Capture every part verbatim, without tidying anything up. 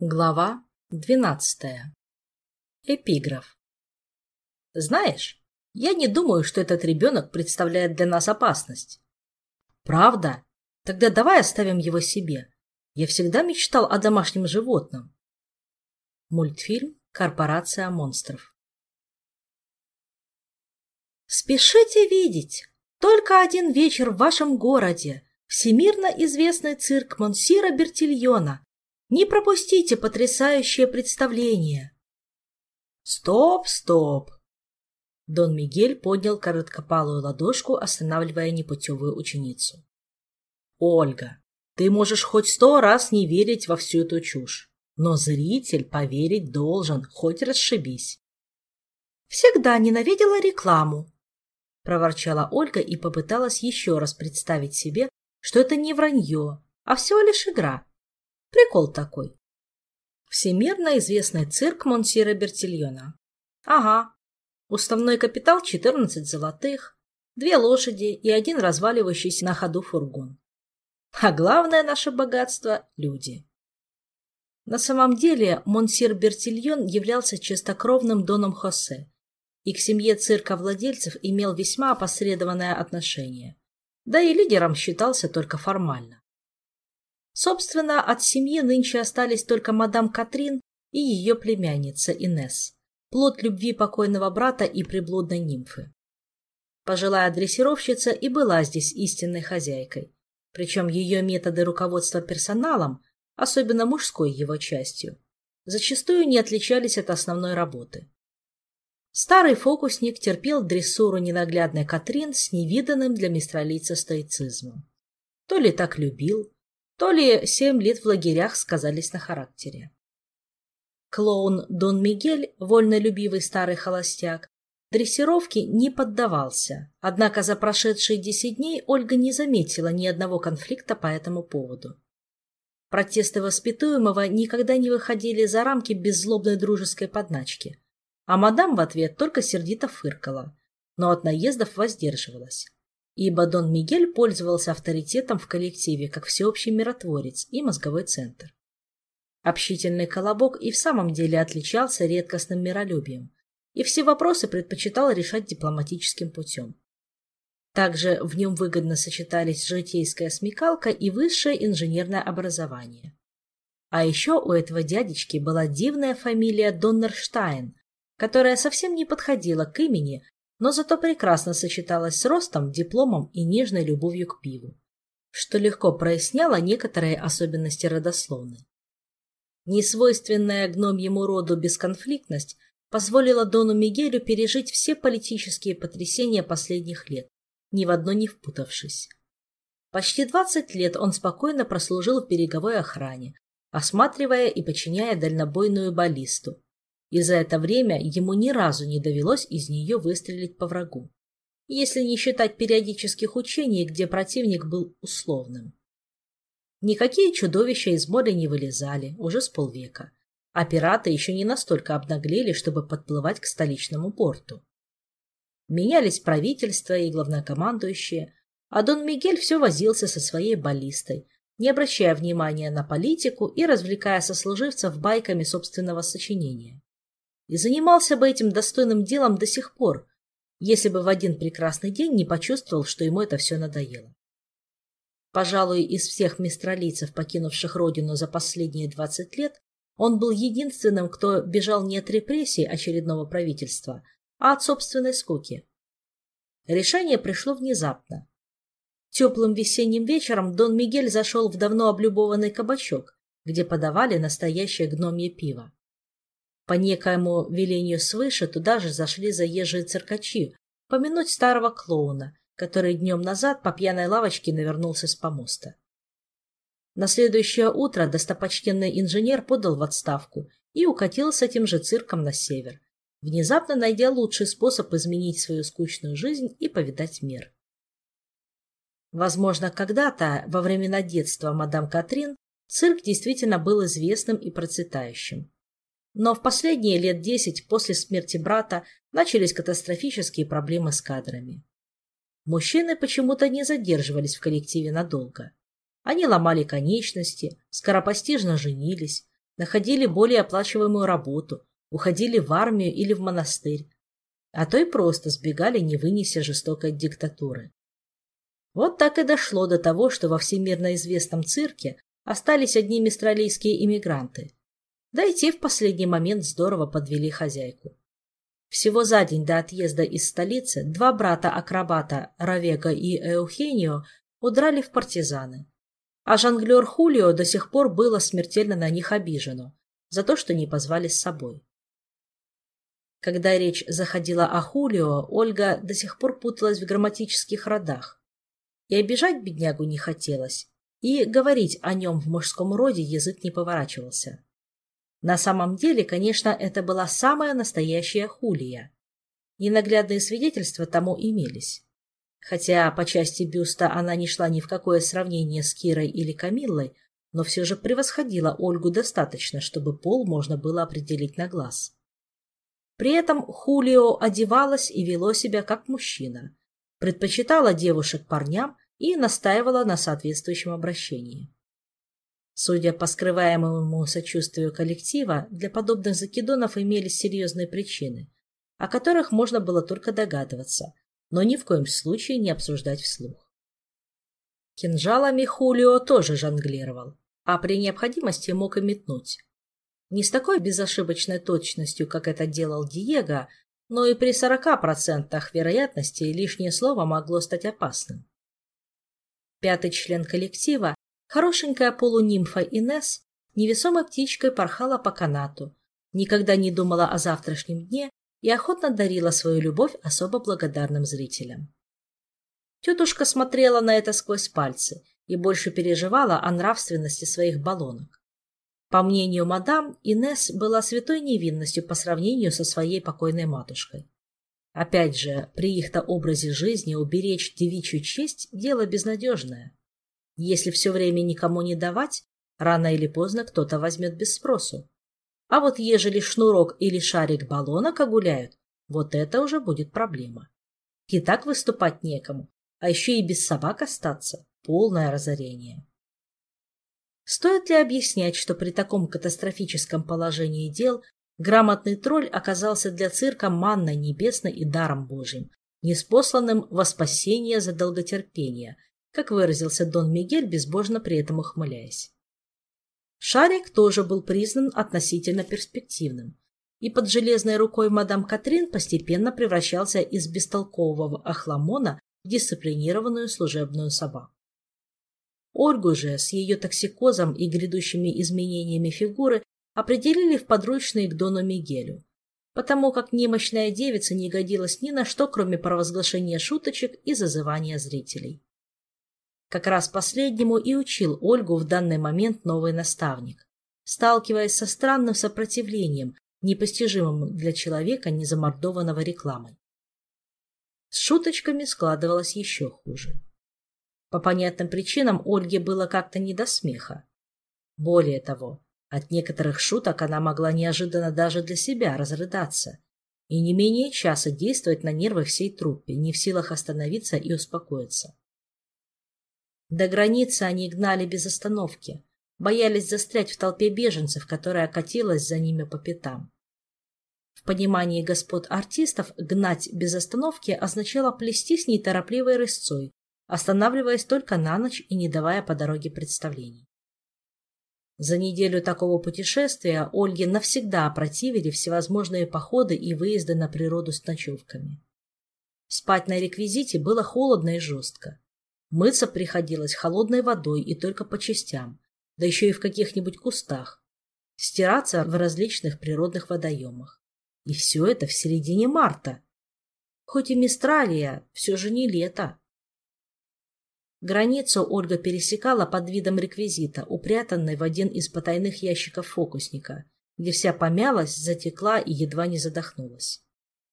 Глава двенадцатая. Эпиграф. Знаешь, я не думаю, что этот ребенок представляет для нас опасность. Правда? Тогда давай оставим его себе. Я всегда мечтал о домашнем животном. Мультфильм «Корпорация монстров». Спешите видеть! Только один вечер в вашем городе. Всемирно известный цирк Монсира Бертильона. Не пропустите потрясающее представление. Стоп, стоп. Дон Мигель поднял короткопалую ладошку, останавливая непутевую ученицу. Ольга, ты можешь хоть сто раз не верить во всю эту чушь, но зритель поверить должен, хоть расшибись. Всегда ненавидела рекламу, проворчала Ольга и попыталась еще раз представить себе, что это не вранье, а всего лишь игра. Прикол такой. Всемирно известный цирк Монсира Бертильона. Ага. Уставной капитал четырнадцать золотых, две лошади и один разваливающийся на ходу фургон. А главное наше богатство – люди. На самом деле Монсир Бертильон являлся чистокровным доном Хосе и к семье цирка владельцев имел весьма опосредованное отношение, да и лидером считался только формально. Собственно, от семьи нынче остались только мадам Катрин и ее племянница Инесс, плод любви покойного брата и приблудной нимфы. Пожилая дрессировщица и была здесь истинной хозяйкой, причем ее методы руководства персоналом, особенно мужской его частью, зачастую не отличались от основной работы. Старый фокусник терпел дрессуру ненаглядной Катрин с невиданным для мистралийца стоицизмом. То ли так любил, то ли семь лет в лагерях сказались на характере. Клоун Дон Мигель, вольнолюбивый старый холостяк, дрессировке не поддавался, однако за прошедшие десять дней Ольга не заметила ни одного конфликта по этому поводу. Протесты воспитуемого никогда не выходили за рамки беззлобной дружеской подначки, а мадам в ответ только сердито фыркала, но от наездов воздерживалась. Ибо Дон Мигель пользовался авторитетом в коллективе как всеобщий миротворец и мозговой центр. Общительный колобок и в самом деле отличался редкостным миролюбием, и все вопросы предпочитал решать дипломатическим путем. Также в нем выгодно сочетались житейская смекалка и высшее инженерное образование. А еще у этого дядечки была дивная фамилия Доннерштайн, которая совсем не подходила к имени, но зато прекрасно сочеталась с ростом, дипломом и нежной любовью к пиву, что легко проясняло некоторые особенности родословной. Несвойственная гномьему роду бесконфликтность позволила Дону Мигелю пережить все политические потрясения последних лет, ни в одно не впутавшись. Почти двадцать лет он спокойно прослужил в береговой охране, осматривая и подчиняя дальнобойную баллисту, и за это время ему ни разу не довелось из нее выстрелить по врагу, если не считать периодических учений, где противник был условным. Никакие чудовища из моря не вылезали уже с полвека, а пираты еще не настолько обнаглели, чтобы подплывать к столичному порту. Менялись правительства и главнокомандующие, а Дон Мигель все возился со своей баллистой, не обращая внимания на политику и развлекая сослуживцев байками собственного сочинения. И занимался бы этим достойным делом до сих пор, если бы в один прекрасный день не почувствовал, что ему это все надоело. Пожалуй, из всех мистралийцев, покинувших родину за последние двадцать лет, он был единственным, кто бежал не от репрессий очередного правительства, а от собственной скуки. Решение пришло внезапно. Теплым весенним вечером Дон Мигель зашел в давно облюбованный кабачок, где подавали настоящее гномье пиво. По некоему велению свыше туда же зашли заезжие циркачи помянуть старого клоуна, который днем назад по пьяной лавочке навернулся с помоста. На следующее утро достопочтенный инженер подал в отставку и укатил с этим же цирком на север, внезапно найдя лучший способ изменить свою скучную жизнь и повидать мир. Возможно, когда-то, во времена детства мадам Катрин, цирк действительно был известным и процветающим. Но в последние лет десять после смерти брата начались катастрофические проблемы с кадрами. Мужчины почему-то не задерживались в коллективе надолго. Они ломали конечности, скоропостижно женились, находили более оплачиваемую работу, уходили в армию или в монастырь, а то и просто сбегали, не вынеся жестокой диктатуры. Вот так и дошло до того, что во всемирно известном цирке остались одни мистралийские иммигранты. Да и те в последний момент здорово подвели хозяйку. Всего за день до отъезда из столицы два брата-акробата Равега и Эухенио удрали в партизаны. А жонглер Хулио до сих пор было смертельно на них обижено за то, что не позвали с собой. Когда речь заходила о Хулио, Ольга до сих пор путалась в грамматических родах. И обижать беднягу не хотелось, и говорить о нем в мужском роде язык не поворачивался. На самом деле, конечно, это была самая настоящая Хулия, и наглядные свидетельства тому имелись. Хотя по части бюста она не шла ни в какое сравнение с Кирой или Камиллой, но все же превосходила Ольгу достаточно, чтобы пол можно было определить на глаз. При этом Хулио одевалась и вело себя как мужчина, предпочитала девушек парням и настаивала на соответствующем обращении. Судя по скрываемому сочувствию коллектива, для подобных закидонов имелись серьезные причины, о которых можно было только догадываться, но ни в коем случае не обсуждать вслух. Кинжалами Хулио тоже жонглировал, а при необходимости мог и метнуть. Не с такой безошибочной точностью, как это делал Диего, но и при сорока процентах вероятности лишнее слово могло стать опасным. Пятый член коллектива, хорошенькая полунимфа Инесс, невесомой птичкой порхала по канату, никогда не думала о завтрашнем дне и охотно дарила свою любовь особо благодарным зрителям. Тетушка смотрела на это сквозь пальцы и больше переживала о нравственности своих баллонок. По мнению мадам, Инесс была святой невинностью по сравнению со своей покойной матушкой. Опять же, при их-то образе жизни уберечь девичью честь – дело безнадежное. Если все время никому не давать, рано или поздно кто-то возьмет без спросу. А вот ежели шнурок или шарик баллонок огуляют, вот это уже будет проблема. И так выступать некому, а еще и без собак остаться – полное разорение. Стоит ли объяснять, что при таком катастрофическом положении дел грамотный тролль оказался для цирка манной небесной и даром Божьим, ниспосланным во спасение за долготерпение, как выразился Дон Мигель, безбожно при этом ухмыляясь. Шарик тоже был признан относительно перспективным, и под железной рукой мадам Катрин постепенно превращался из бестолкового охламона в дисциплинированную служебную собаку. Ольгу же с ее токсикозом и грядущими изменениями фигуры определили в подручные к Дону Мигелю, потому как немощная девица не годилась ни на что, кроме провозглашения шуточек и зазывания зрителей. Как раз последнему и учил Ольгу в данный момент новый наставник, сталкиваясь со странным сопротивлением, непостижимым для человека, не замордованного рекламой. С шуточками складывалось еще хуже. По понятным причинам Ольге было как-то не до смеха. Более того, от некоторых шуток она могла неожиданно даже для себя разрыдаться и не менее часа действовать на нервы всей труппе, не в силах остановиться и успокоиться. До границы они гнали без остановки, боялись застрять в толпе беженцев, которая катилась за ними по пятам. В понимании господ артистов гнать без остановки означало плестись неторопливой рысцой, останавливаясь только на ночь и не давая по дороге представлений. За неделю такого путешествия Ольге навсегда опротивили всевозможные походы и выезды на природу с ночевками. Спать на реквизите было холодно и жестко. Мыться приходилось холодной водой и только по частям, да еще и в каких-нибудь кустах. Стираться в различных природных водоемах. И все это в середине марта. Хоть и Мистралия, все же не лето. Границу Ольга пересекала под видом реквизита, упрятанной в один из потайных ящиков фокусника, где вся помялась, затекла и едва не задохнулась.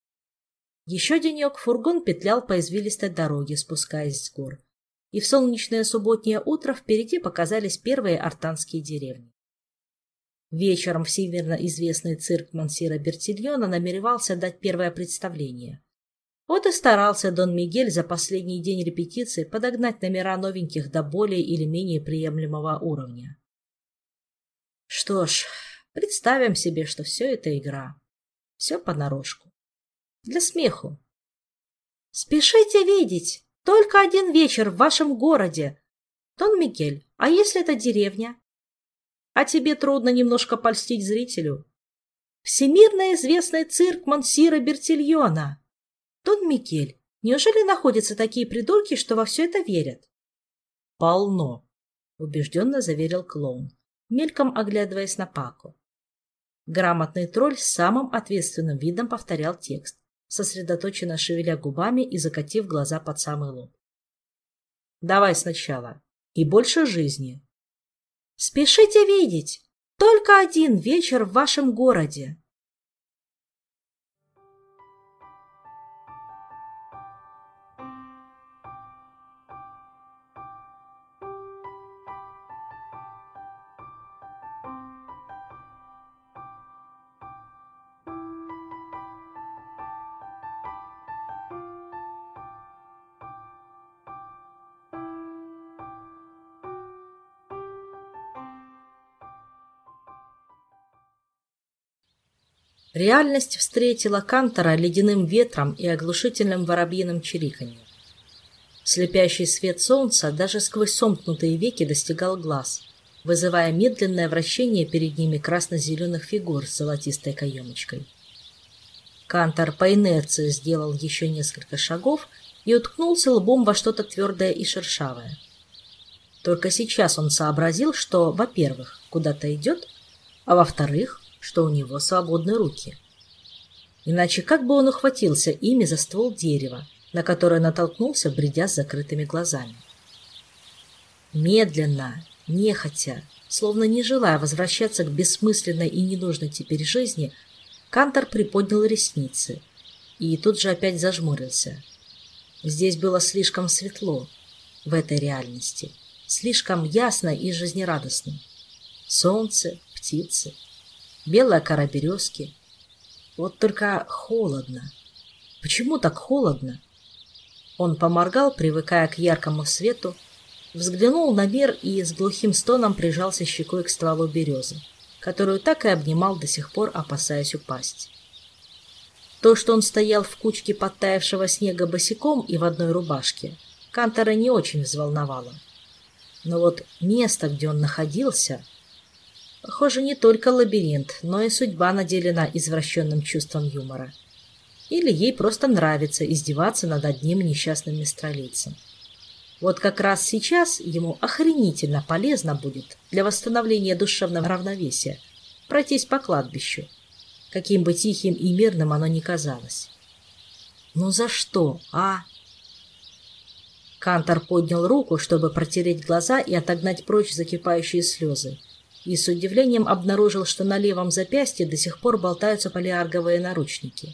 Еще денек фургон петлял по извилистой дороге, спускаясь с гор, и в солнечное субботнее утро впереди показались первые артанские деревни. Вечером всемирно известный цирк Монсира Бертильона намеревался дать первое представление. Вот и старался Дон Мигель за последний день репетиции подогнать номера новеньких до более или менее приемлемого уровня. Что ж, Представим себе, что все это игра. Все понарошку. Для смеху. Спешите видеть! Только один вечер в вашем городе. Дон Мигель, а если это деревня? А тебе трудно немножко польстить зрителю? Всемирно известный цирк Монсира Бертильона. Дон Мигель, неужели находятся такие придурки, что во все это верят? Полно, убежденно заверил клоун, мельком оглядываясь на Пако. Грамотный тролль с самым ответственным видом повторял текст, сосредоточенно шевеля губами и закатив глаза под самый лоб. Давай сначала. И больше жизни. Спешите видеть! Только один вечер в вашем городе. Реальность встретила Кантора ледяным ветром и оглушительным воробьиным чириканьем. Слепящий свет солнца даже сквозь сомкнутые веки достигал глаз, вызывая медленное вращение перед ними красно-зеленых фигур с золотистой каемочкой. Кантор по инерции сделал еще несколько шагов и уткнулся лбом во что-то твердое и шершавое. Только сейчас он сообразил, что, во-первых, куда-то идет, а во-вторых, что у него свободны руки. Иначе как бы он ухватился ими за ствол дерева, на которое натолкнулся, бредя с закрытыми глазами? Медленно, нехотя, словно не желая возвращаться к бессмысленной и ненужной теперь жизни, Кантор приподнял ресницы и тут же опять зажмурился. Здесь было слишком светло, в этой реальности, слишком ясно и жизнерадостно. Солнце, птицы, белая кора березки. Вот только холодно. Почему так холодно? Он поморгал, привыкая к яркому свету, взглянул на мир и с глухим стоном прижался щекой к стволу березы, которую так и обнимал до сих пор, опасаясь упасть. То, что он стоял в кучке подтаявшего снега босиком и в одной рубашке, Кантора не очень взволновало. Но вот место, где он находился... Похоже, не только лабиринт, но и судьба наделена извращенным чувством юмора. Или ей просто нравится издеваться над одним несчастным мистралийцем. Вот как раз сейчас ему охренительно полезно будет для восстановления душевного равновесия пройтись по кладбищу, каким бы тихим и мирным оно ни казалось. Ну за что, а? Кантор поднял руку, чтобы протереть глаза и отогнать прочь закипающие слезы, и с удивлением обнаружил, что на левом запястье до сих пор болтаются полиарговые наручники.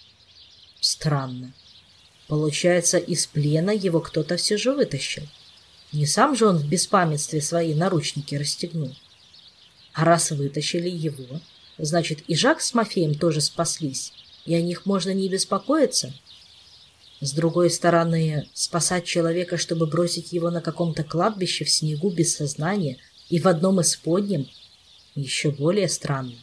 Странно. Получается, из плена его кто-то все же вытащил. Не сам же он в беспамятстве свои наручники расстегнул. А раз вытащили его, значит, и Жак с Мафеем тоже спаслись, и о них можно не беспокоиться. С другой стороны, спасать человека, чтобы бросить его на каком-то кладбище в снегу без сознания и в одном из подним, еще более странно.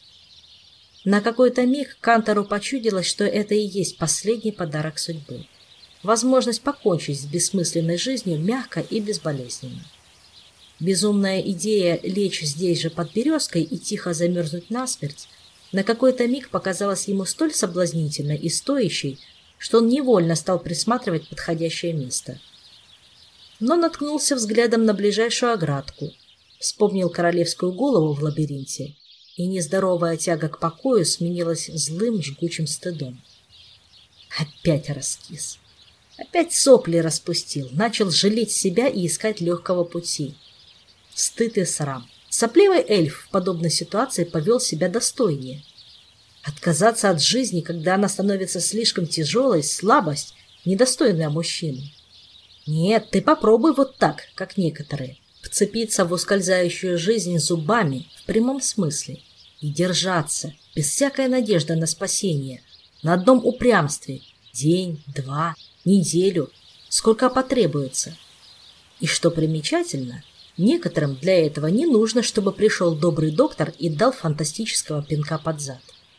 На какой-то миг Кантору почудилось, что это и есть последний подарок судьбы. Возможность покончить с бессмысленной жизнью мягко и безболезненно. Безумная идея лечь здесь же под березкой и тихо замерзнуть насмерть на какой-то миг показалась ему столь соблазнительной и стоящей, что он невольно стал присматривать подходящее место. Но наткнулся взглядом на ближайшую оградку, вспомнил королевскую голову в лабиринте, и нездоровая тяга к покою сменилась злым жгучим стыдом. Опять раскис. Опять сопли распустил, начал жалеть себя и искать легкого пути. Стыд и срам. Сопливый эльф в подобной ситуации повел себя достойнее. Отказаться от жизни, когда она становится слишком тяжелой, слабость, недостойная мужчины. Нет, ты попробуй вот так, как некоторые, вцепиться в ускользающую жизнь зубами в прямом смысле и держаться, без всякой надежды на спасение, на одном упрямстве, день, два, неделю, сколько потребуется. И что примечательно, Некоторым для этого не нужно, чтобы пришел добрый доктор и дал фантастического пинка под зад.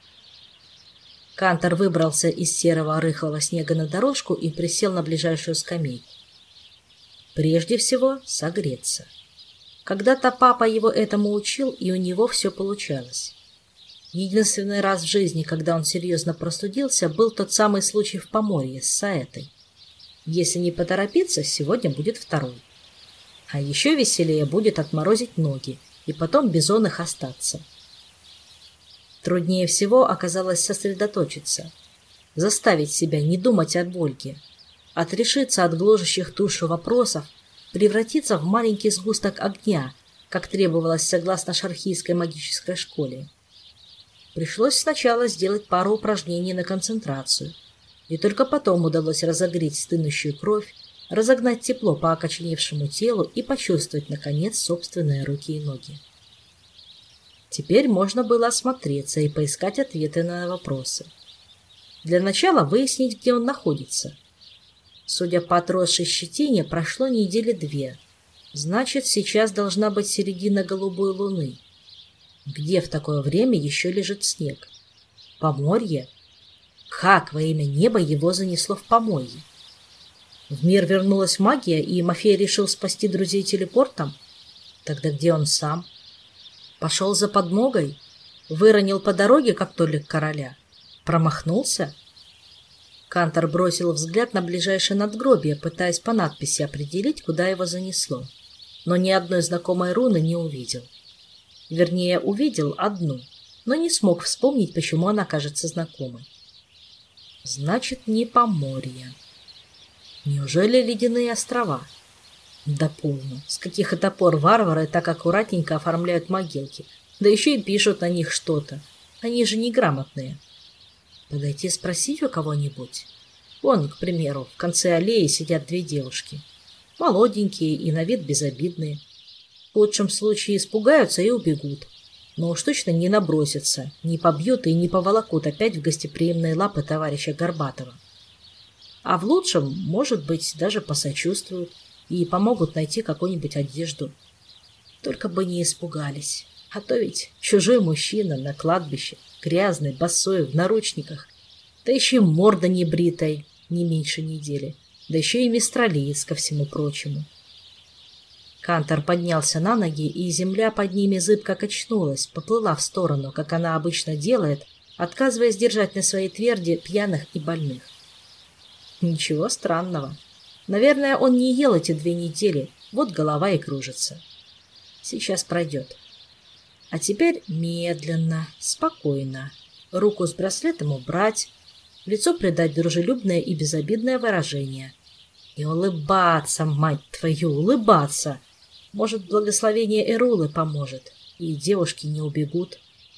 Кантор выбрался из серого рыхлого снега на дорожку и присел на ближайшую скамейку. Прежде всего, согреться. Когда-то папа его этому учил, и у него все получалось. Единственный раз в жизни, когда он серьезно простудился, был тот самый случай в Поморье с Саэтой. Если не поторопиться, сегодня будет второй. А еще веселее будет отморозить ноги и потом без он их остаться. Труднее всего оказалось сосредоточиться, заставить себя не думать о Вольге, отрешиться от гложущих душу вопросов, превратиться в маленький сгусток огня, как требовалось согласно шархийской магической школе. Пришлось сначала сделать пару упражнений на концентрацию, и только потом удалось разогреть стынущую кровь, разогнать тепло по окоченевшему телу и почувствовать, наконец, собственные руки и ноги. Теперь можно было осмотреться и поискать ответы на вопросы. Для начала выяснить, где он находится. Судя по отросшей щетине, прошло недели две. Значит, сейчас должна быть середина голубой луны. Где в такое время еще лежит снег? Поморье? Как во имя неба его занесло в Поморье? В мир вернулась магия, и Мафей решил спасти друзей телепортом? Тогда где он сам? Пошел за подмогой? Выронил по дороге, как Толик короля? Промахнулся? Кантор бросил взгляд на ближайшее надгробие, пытаясь по надписи определить, куда его занесло. Но ни одной знакомой руны не увидел. Вернее, увидел одну, но не смог вспомнить, почему она кажется знакомой. Значит, не Поморье. Неужели ледяные острова? Да полно. С каких это пор варвары так аккуратненько оформляют могилки, да еще и пишут на них что-то. Они же неграмотные. Подойти спросить у кого-нибудь? Вон, к примеру, в конце аллеи сидят две девушки. Молоденькие и на вид безобидные. В лучшем случае испугаются и убегут. Но уж точно не набросятся, не побьют и не поволокут опять в гостеприимные лапы товарища Горбатова. А в лучшем, может быть, даже посочувствуют и помогут найти какую-нибудь одежду. Только бы не испугались. А то ведь чужой мужчина на кладбище, грязный, босой, в наручниках. Да еще и морда небритой, не меньше недели. Да еще и мистралиец ко всему прочему. Кантор поднялся на ноги, и земля под ними зыбко качнулась, поплыла в сторону, как она обычно делает, отказываясь держать на своей тверди пьяных и больных. Ничего странного. Наверное, он не ел эти две недели, вот голова и кружится. Сейчас пройдет. А теперь медленно, спокойно. Руку с браслетом убрать, лицо придать дружелюбное и безобидное выражение. И улыбаться, мать твою, улыбаться! Может, благословение Эрулы поможет, и девушки не убегут.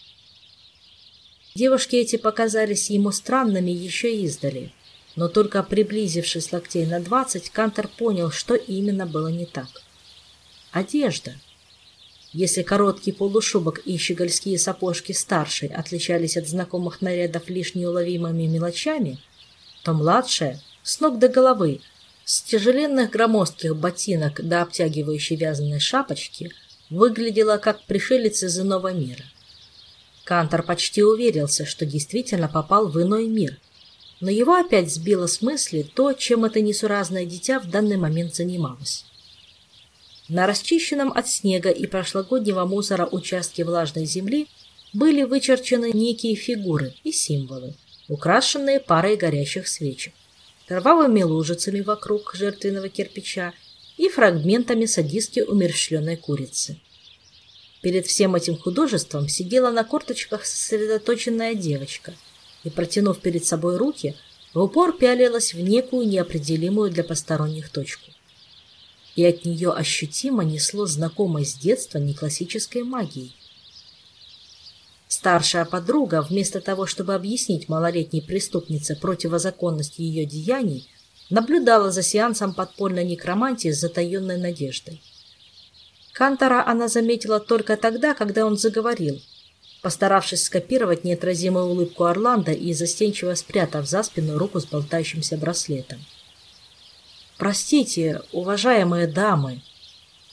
Девушки эти показались ему странными еще издали, но только приблизившись локтей на двадцать, Кантор понял, что именно было не так. Одежда. Если короткий полушубок и щегольские сапожки старшей отличались от знакомых нарядов лишь неуловимыми мелочами, то младшая, с ног до головы, с тяжеленных громоздких ботинок до обтягивающей вязаной шапочки, выглядела как пришелец из иного мира. Кантор почти уверился, что действительно попал в иной мир, но его опять сбило с мысли то, чем это несуразное дитя в данный момент занималось. На расчищенном от снега и прошлогоднего мусора участке влажной земли были вычерчены некие фигуры и символы, украшенные парой горящих свечек, кровавыми лужицами вокруг жертвенного кирпича и фрагментами садистски умерщвленной курицы. Перед всем этим художеством сидела на корточках сосредоточенная девочка и, протянув перед собой руки, в упор пялилась в некую неопределимую для посторонних точку. И от нее ощутимо несло знакомой с детства неклассической магией. Старшая подруга, вместо того, чтобы объяснить малолетней преступнице противозаконность ее деяний, наблюдала за сеансом подпольной некромантии с затаенной надеждой. Кантора она заметила только тогда, когда он заговорил, постаравшись скопировать неотразимую улыбку Орландо и застенчиво спрятав за спину руку с болтающимся браслетом. «Простите, уважаемые дамы!»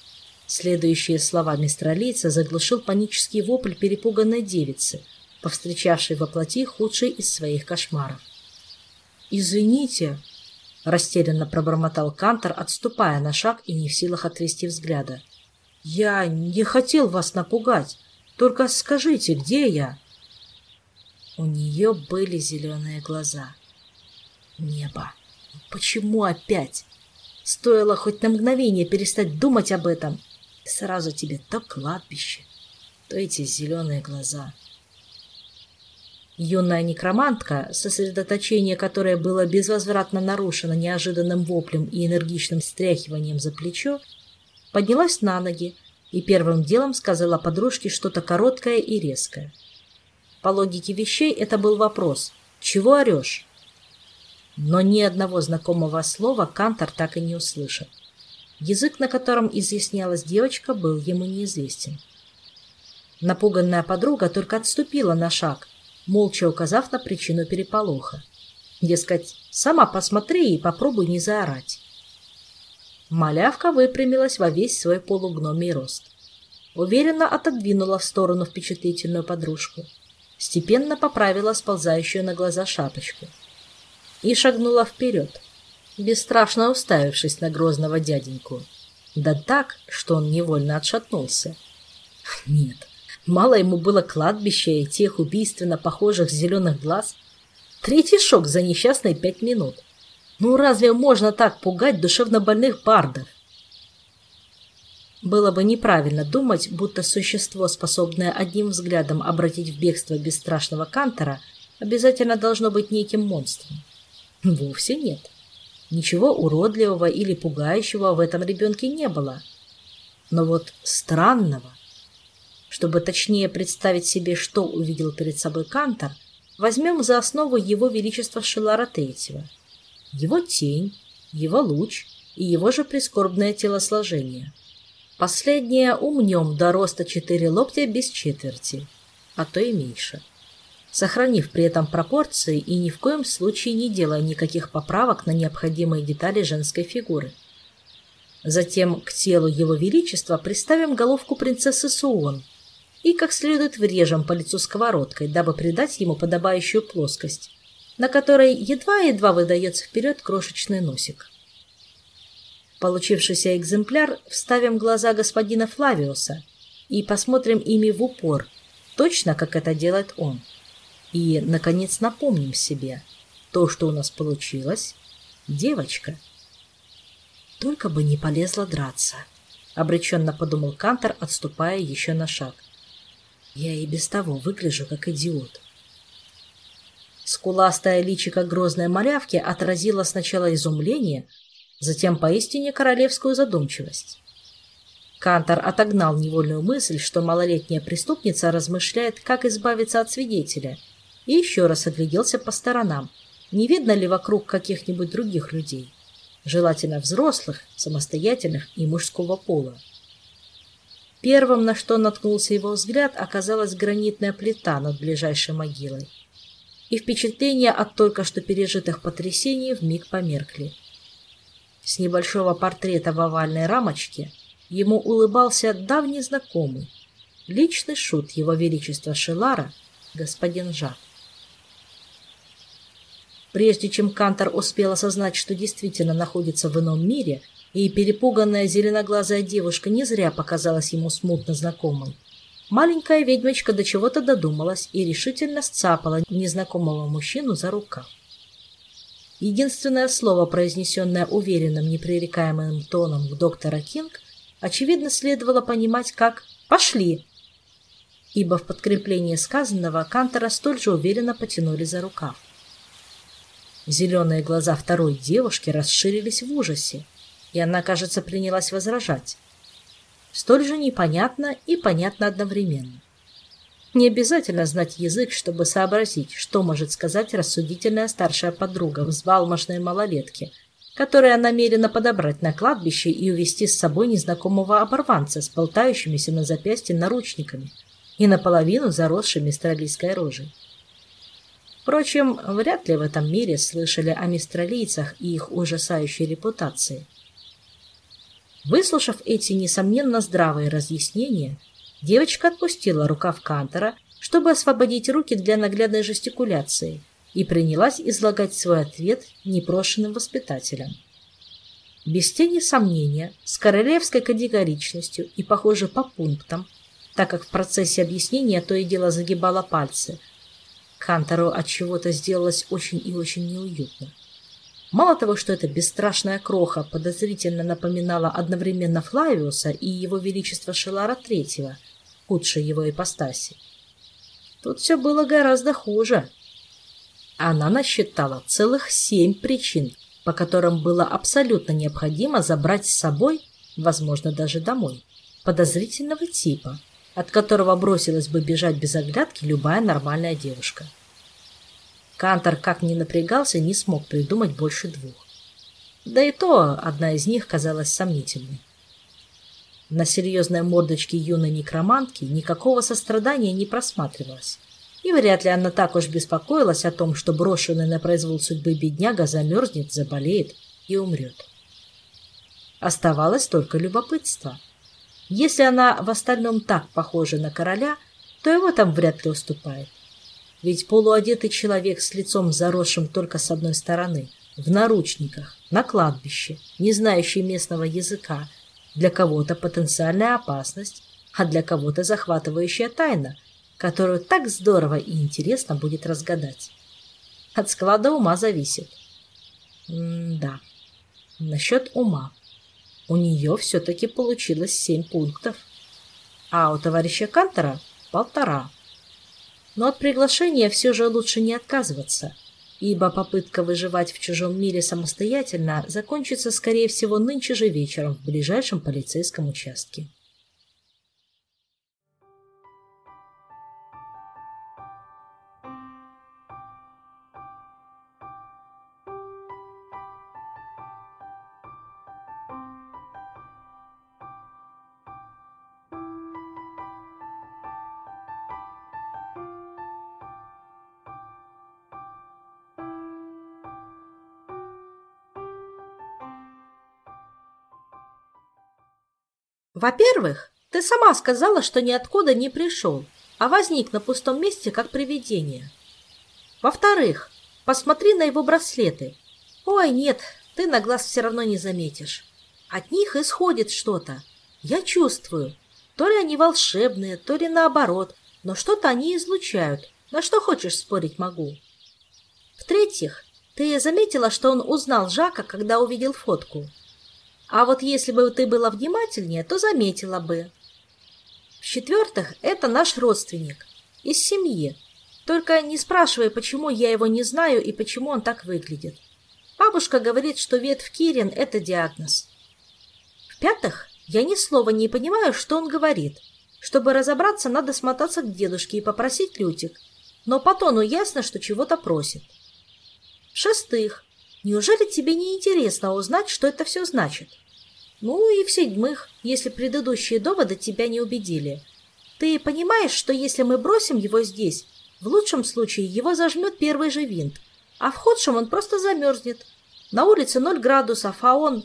Следующие слова мистралийца заглушил панический вопль перепуганной девицы, повстречавшей во плоти худший из своих кошмаров. «Извините», — растерянно пробормотал Кантор, отступая на шаг и не в силах отвести взгляда. «Я не хотел вас напугать. Только скажите, где я?» У нее были зеленые глаза. Небо. Почему опять? Стоило хоть на мгновение перестать думать об этом. Сразу тебе то кладбище, то эти зеленые глаза. Юная некромантка, сосредоточение которой было безвозвратно нарушено неожиданным воплем и энергичным стряхиванием за плечо, поднялась на ноги и первым делом сказала подружке что-то короткое и резкое. По логике вещей это был вопрос «Чего орешь?». Но ни одного знакомого слова Кантор так и не услышал. Язык, на котором изъяснялась девочка, был ему неизвестен. Напуганная подруга только отступила на шаг, молча указав на причину переполоха. Дескать, сама посмотри и попробуй не заорать. Малявка выпрямилась во весь свой полугномий рост. Уверенно отодвинула в сторону впечатлительную подружку. Степенно поправила сползающую на глаза шапочку. И шагнула вперед, бесстрашно уставившись на грозного дяденьку. Да так, что он невольно отшатнулся. Нет, мало ему было кладбища и тех убийственно похожих зеленых глаз. Третий шок за несчастные пять минут. Ну разве можно так пугать душевнобольных бардов? Было бы неправильно думать, будто существо, способное одним взглядом обратить в бегство бесстрашного Кантора, обязательно должно быть неким монстром. Вовсе нет. Ничего уродливого или пугающего в этом ребенке не было. Но вот странного. Чтобы точнее представить себе, что увидел перед собой Кантор, возьмем за основу его величества Шелара Третьего. Его тень, его луч и его же прискорбное телосложение. Последнее умнем до роста четыре локтя без четверти, а то и меньше, сохранив при этом пропорции и ни в коем случае не делая никаких поправок на необходимые детали женской фигуры. Затем к телу его величества приставим головку принцессы Суон и как следует врежем по лицу сковородкой, дабы придать ему подобающую плоскость, на которой едва-едва выдается вперед крошечный носик. Получившийся экземпляр вставим глаза господина Флавиуса и посмотрим ими в упор, точно как это делает он. И, наконец, напомним себе, то, что у нас получилось, девочка. Только бы не полезла драться, обреченно подумал Кантор, отступая еще на шаг. Я и без того выгляжу как идиот. Скуластая личико грозной малявки отразило сначала изумление, затем поистине королевскую задумчивость. Кантор отогнал невольную мысль, что малолетняя преступница размышляет, как избавиться от свидетеля, и еще раз огляделся по сторонам, не видно ли вокруг каких-нибудь других людей, желательно взрослых, самостоятельных и мужского пола. Первым, на что наткнулся его взгляд, оказалась гранитная плита над ближайшей могилой, и впечатления от только что пережитых потрясений вмиг померкли. С небольшого портрета в овальной рамочке ему улыбался давний знакомый, личный шут его величества Шелара, господин Жак. Прежде чем Кантор успел осознать, что действительно находится в ином мире, и перепуганная зеленоглазая девушка не зря показалась ему смутно знакомой, маленькая ведьмочка до чего-то додумалась и решительно сцапала незнакомого мужчину за рукав. Единственное слово, произнесенное уверенным, непререкаемым тоном к доктора Кинг, очевидно, следовало понимать как «пошли», ибо в подкрепление сказанного Кантора столь же уверенно потянули за рукав. Зеленые глаза второй девушки расширились в ужасе, и она, кажется, принялась возражать. Столь же непонятно и понятно одновременно. Не обязательно знать язык, чтобы сообразить, что может сказать рассудительная старшая подруга взбалмошной малолетки, которая намерена подобрать на кладбище и увести с собой незнакомого оборванца с болтающимися на запястье наручниками и наполовину заросшей мистралийской рожей. Впрочем, вряд ли в этом мире слышали о мистралийцах и их ужасающей репутации. Выслушав эти, несомненно, здравые разъяснения, девочка отпустила рукав Кантора, чтобы освободить руки для наглядной жестикуляции, и принялась излагать свой ответ непрошенным воспитателям. Без тени сомнения, с королевской категоричностью и, похоже, по пунктам, так как в процессе объяснения то и дело загибала пальцы, Кантору от чего-то сделалось очень и очень неуютно. Мало того, что эта бесстрашная кроха подозрительно напоминала одновременно Флавиуса и его величество Шелара Третьего, худшей его ипостаси, тут все было гораздо хуже. Она насчитала целых семь причин, по которым было абсолютно необходимо забрать с собой, возможно, даже домой, подозрительного типа, от которого бросилась бы бежать без оглядки любая нормальная девушка. Кантор, как ни напрягался, не смог придумать больше двух. Да и то одна из них казалась сомнительной. На серьезной мордочке юной некромантки никакого сострадания не просматривалось, и вряд ли она так уж беспокоилась о том, что брошенный на произвол судьбы бедняга замерзнет, заболеет и умрет. Оставалось только любопытство. Если она в остальном так похожа на короля, то его там вряд ли уступает. Ведь полуодетый человек с лицом заросшим только с одной стороны, в наручниках, на кладбище, не знающий местного языка, для кого-то потенциальная опасность, а для кого-то захватывающая тайна, которую так здорово и интересно будет разгадать. От склада ума зависит. М-да, насчет ума. У нее все-таки получилось семь пунктов, а у товарища Кантора полтора. Но от приглашения все же лучше не отказываться, ибо попытка выживать в чужом мире самостоятельно закончится, скорее всего, нынче же вечером в ближайшем полицейском участке. Во-первых, ты сама сказала, что ниоткуда не пришел, а возник на пустом месте, как привидение. Во-вторых, посмотри на его браслеты. Ой, нет, ты на глаз все равно не заметишь. От них исходит что-то. Я чувствую. То ли они волшебные, то ли наоборот, но что-то они излучают. На что хочешь спорить могу. В-третьих, ты заметила, что он узнал Жака, когда увидел фотку? А вот если бы ты была внимательнее, то заметила бы. В-четвертых, это наш родственник. Из семьи. Только не спрашивай, почему я его не знаю и почему он так выглядит. Бабушка говорит, что ветвь Кирин – это диагноз. В-пятых, я ни слова не понимаю, что он говорит. Чтобы разобраться, надо смотаться к дедушке и попросить лютик. Но по тону ясно, что чего-то просит. В-шестых, неужели тебе не интересно узнать, что это все значит? Ну и в-седьмых, если предыдущие доводы тебя не убедили. Ты понимаешь, что если мы бросим его здесь, в лучшем случае его зажмет первый же винт, а в худшем он просто замерзнет. На улице ноль градусов, а он...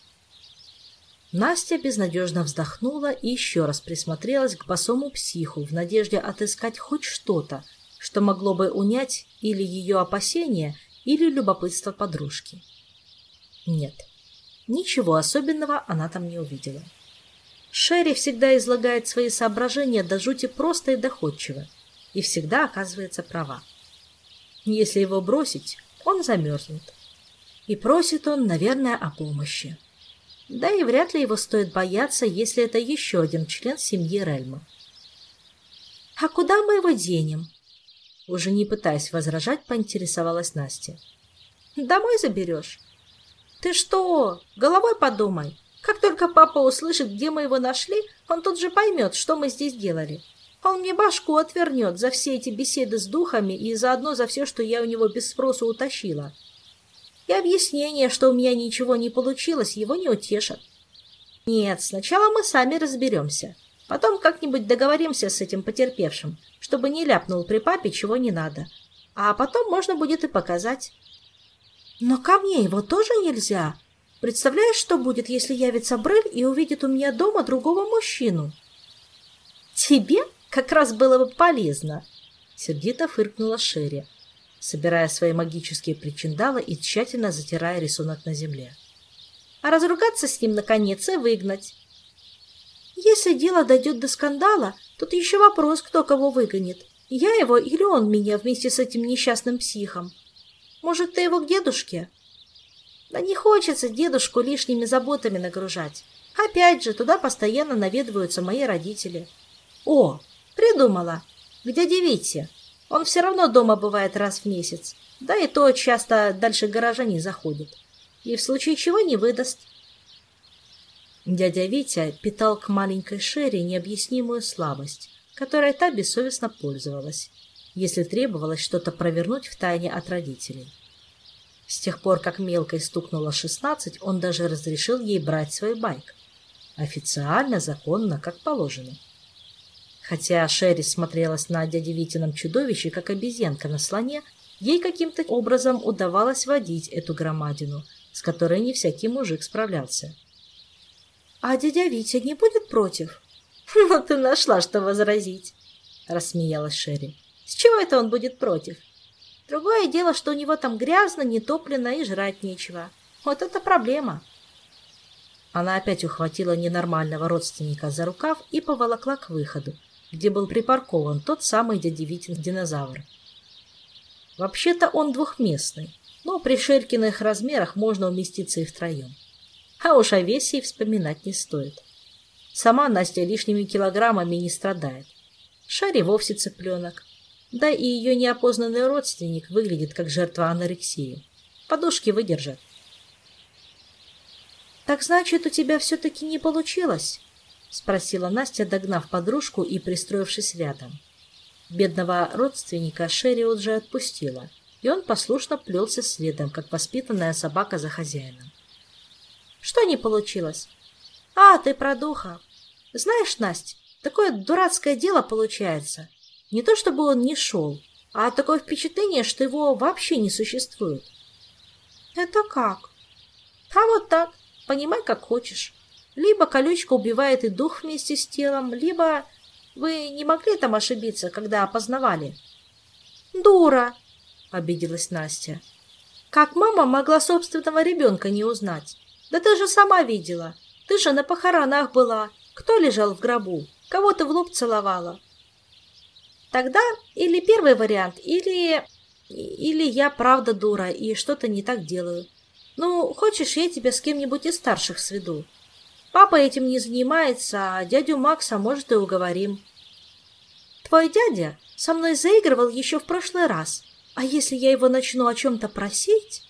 Настя безнадежно вздохнула и еще раз присмотрелась к босому психу в надежде отыскать хоть что-то, что могло бы унять или ее опасения, или любопытство подружки. Нет, ничего особенного она там не увидела. Шерри всегда излагает свои соображения до жути просто и доходчиво, и всегда оказывается права. Если его бросить, он замерзнет. И просит он, наверное, о помощи. Да и вряд ли его стоит бояться, если это еще один член семьи Рельма. «А куда мы его денем?» Уже не пытаясь возражать, поинтересовалась Настя. «Домой заберешь?» «Ты что? Головой подумай. Как только папа услышит, где мы его нашли, он тут же поймет, что мы здесь делали. Он мне башку отвернет за все эти беседы с духами и заодно за все, что я у него без спросу утащила. И объяснение, что у меня ничего не получилось, его не утешат. Нет, сначала мы сами разберемся. Потом как-нибудь договоримся с этим потерпевшим, чтобы не ляпнул при папе, чего не надо. А потом можно будет и показать». «Но ко мне его тоже нельзя?» Представляешь, что будет, если явится Брель и увидит у меня дома другого мужчину? Тебе как раз было бы полезно, сердито фыркнула Шерри, собирая свои магические причиндалы и тщательно затирая рисунок на земле. А разругаться с ним, наконец, и выгнать. Если дело дойдет до скандала, тут еще вопрос, кто кого выгонит. Я его или он меня вместе с этим несчастным психом. Может, ты его к дедушке? Да не хочется дедушку лишними заботами нагружать. Опять же, туда постоянно наведываются мои родители. О, придумала. К дяде Вите. Он все равно дома бывает раз в месяц. Да и то часто дальше гаража не заходит. И в случае чего не выдаст. Дядя Витя питал к маленькой Шерри необъяснимую слабость, которой та бессовестно пользовалась, если требовалось что-то провернуть втайне от родителей. С тех пор, как мелкой стукнуло шестнадцать, он даже разрешил ей брать свой байк. Официально, законно, как положено. Хотя Шерри смотрелась на дяде Витином чудовище, как обезьянка на слоне, ей каким-то образом удавалось водить эту громадину, с которой не всякий мужик справлялся. — А дядя Витя не будет против? — Ну ты нашла, что возразить, — рассмеялась Шерри. — С чего это он будет против? Другое дело, что у него там грязно, нетоплено и жрать нечего. Вот это проблема. Она опять ухватила ненормального родственника за рукав и поволокла к выходу, где был припаркован тот самый дядя Витин динозавр. Вообще-то он двухместный, но при Шерькиных размерах можно уместиться и втроем. А уж о весе и вспоминать не стоит. Сама Настя лишними килограммами не страдает. Шерри вовсе цыпленок. Да и ее неопознанный родственник выглядит как жертва анорексии. Подушки выдержат. — Так значит, у тебя все-таки не получилось? — спросила Настя, догнав подружку и пристроившись рядом. Бедного родственника Шерри уже отпустила, и он послушно плелся следом, как воспитанная собака за хозяином. — Что не получилось? — А, ты про духа. Знаешь, Настя, такое дурацкое дело получается. Не то чтобы он не шел, а такое впечатление, что его вообще не существует. — Это как? — А вот так, понимай, как хочешь. Либо колючка убивает и дух вместе с телом, либо... Вы не могли там ошибиться, когда опознавали? — Дура! — обиделась Настя. — Как мама могла собственного ребенка не узнать? Да ты же сама видела. Ты же на похоронах была. Кто лежал в гробу? Кого ты в лоб целовала? Тогда или первый вариант, или... Или я правда дура и что-то не так делаю. Ну, хочешь, я тебя с кем-нибудь из старших сведу? Папа этим не занимается, а дядю Макса, может, и уговорим. Твой дядя со мной заигрывал еще в прошлый раз. А если я его начну о чем-то просить...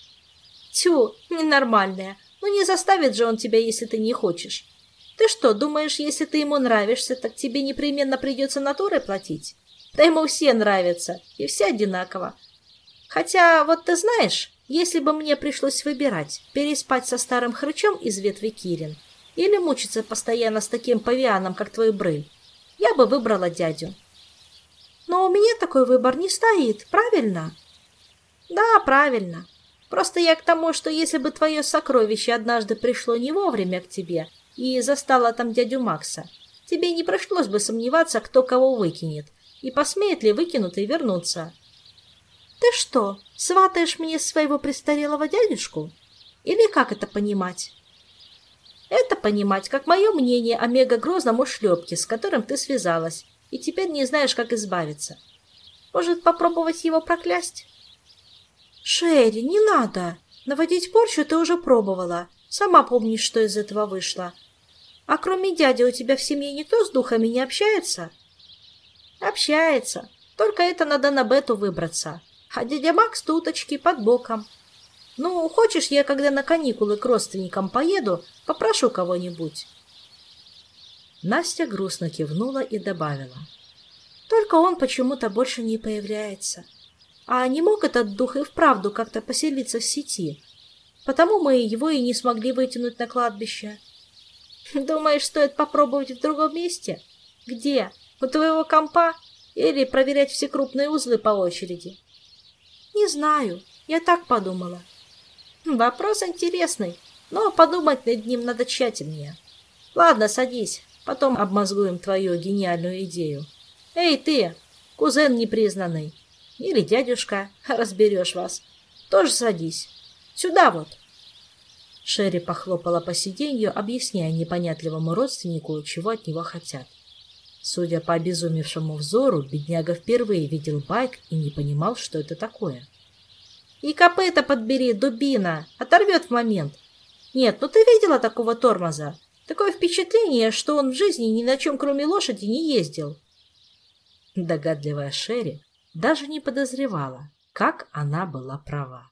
Тьфу, ненормальная. Ну не заставит же он тебя, если ты не хочешь. Ты что, думаешь, если ты ему нравишься, так тебе непременно придется натурой платить? Да ему все нравятся, и все одинаково. Хотя, вот ты знаешь, если бы мне пришлось выбирать, переспать со старым хрычом из ветви Кирин или мучиться постоянно с таким павианом, как твой Брыль, я бы выбрала дядю. Но у меня такой выбор не стоит, правильно? Да, правильно. Просто я к тому, что если бы твое сокровище однажды пришло не вовремя к тебе и застало там дядю Макса, тебе не пришлось бы сомневаться, кто кого выкинет, и посмеет ли выкинутый вернуться. Ты что, сватаешь мне своего престарелого дядюшку? Или как это понимать? Это понимать, как мое мнение о мега-грозном ушлепке, с которым ты связалась, и теперь не знаешь, как избавиться. Может, попробовать его проклясть? Шерри, не надо. Наводить порчу ты уже пробовала. Сама помнишь, что из этого вышло. А кроме дяди у тебя в семье никто с духами не общается? Общается. Только это надо на Бету выбраться. А дядя Макс туточки под боком. Ну, хочешь, я когда на каникулы к родственникам поеду, попрошу кого-нибудь? Настя грустно кивнула и добавила. Только он почему-то больше не появляется. А не мог этот дух и вправду как-то поселиться в сети. Потому мы его и не смогли вытянуть на кладбище. Думаешь, стоит попробовать в другом месте? Где? У твоего компа? Или проверять все крупные узлы по очереди? Не знаю. Я так подумала. Вопрос интересный. Но подумать над ним надо тщательнее. Ладно, садись, потом обмозгуем твою гениальную идею. Эй, ты, кузен непризнанный, или дядюшка, разберешь вас, тоже садись. Сюда вот. Шерри похлопала по сиденью, объясняя непонятливому родственнику, чего от него хотят. Судя по обезумевшему взору, бедняга впервые видел байк и не понимал, что это такое. «И копыта подбери, дубина! Оторвет в момент! Нет, ну ты видела такого тормоза? Такое впечатление, что он в жизни ни на чем, кроме лошади, не ездил!» Догадливая Шерри даже не подозревала, как она была права.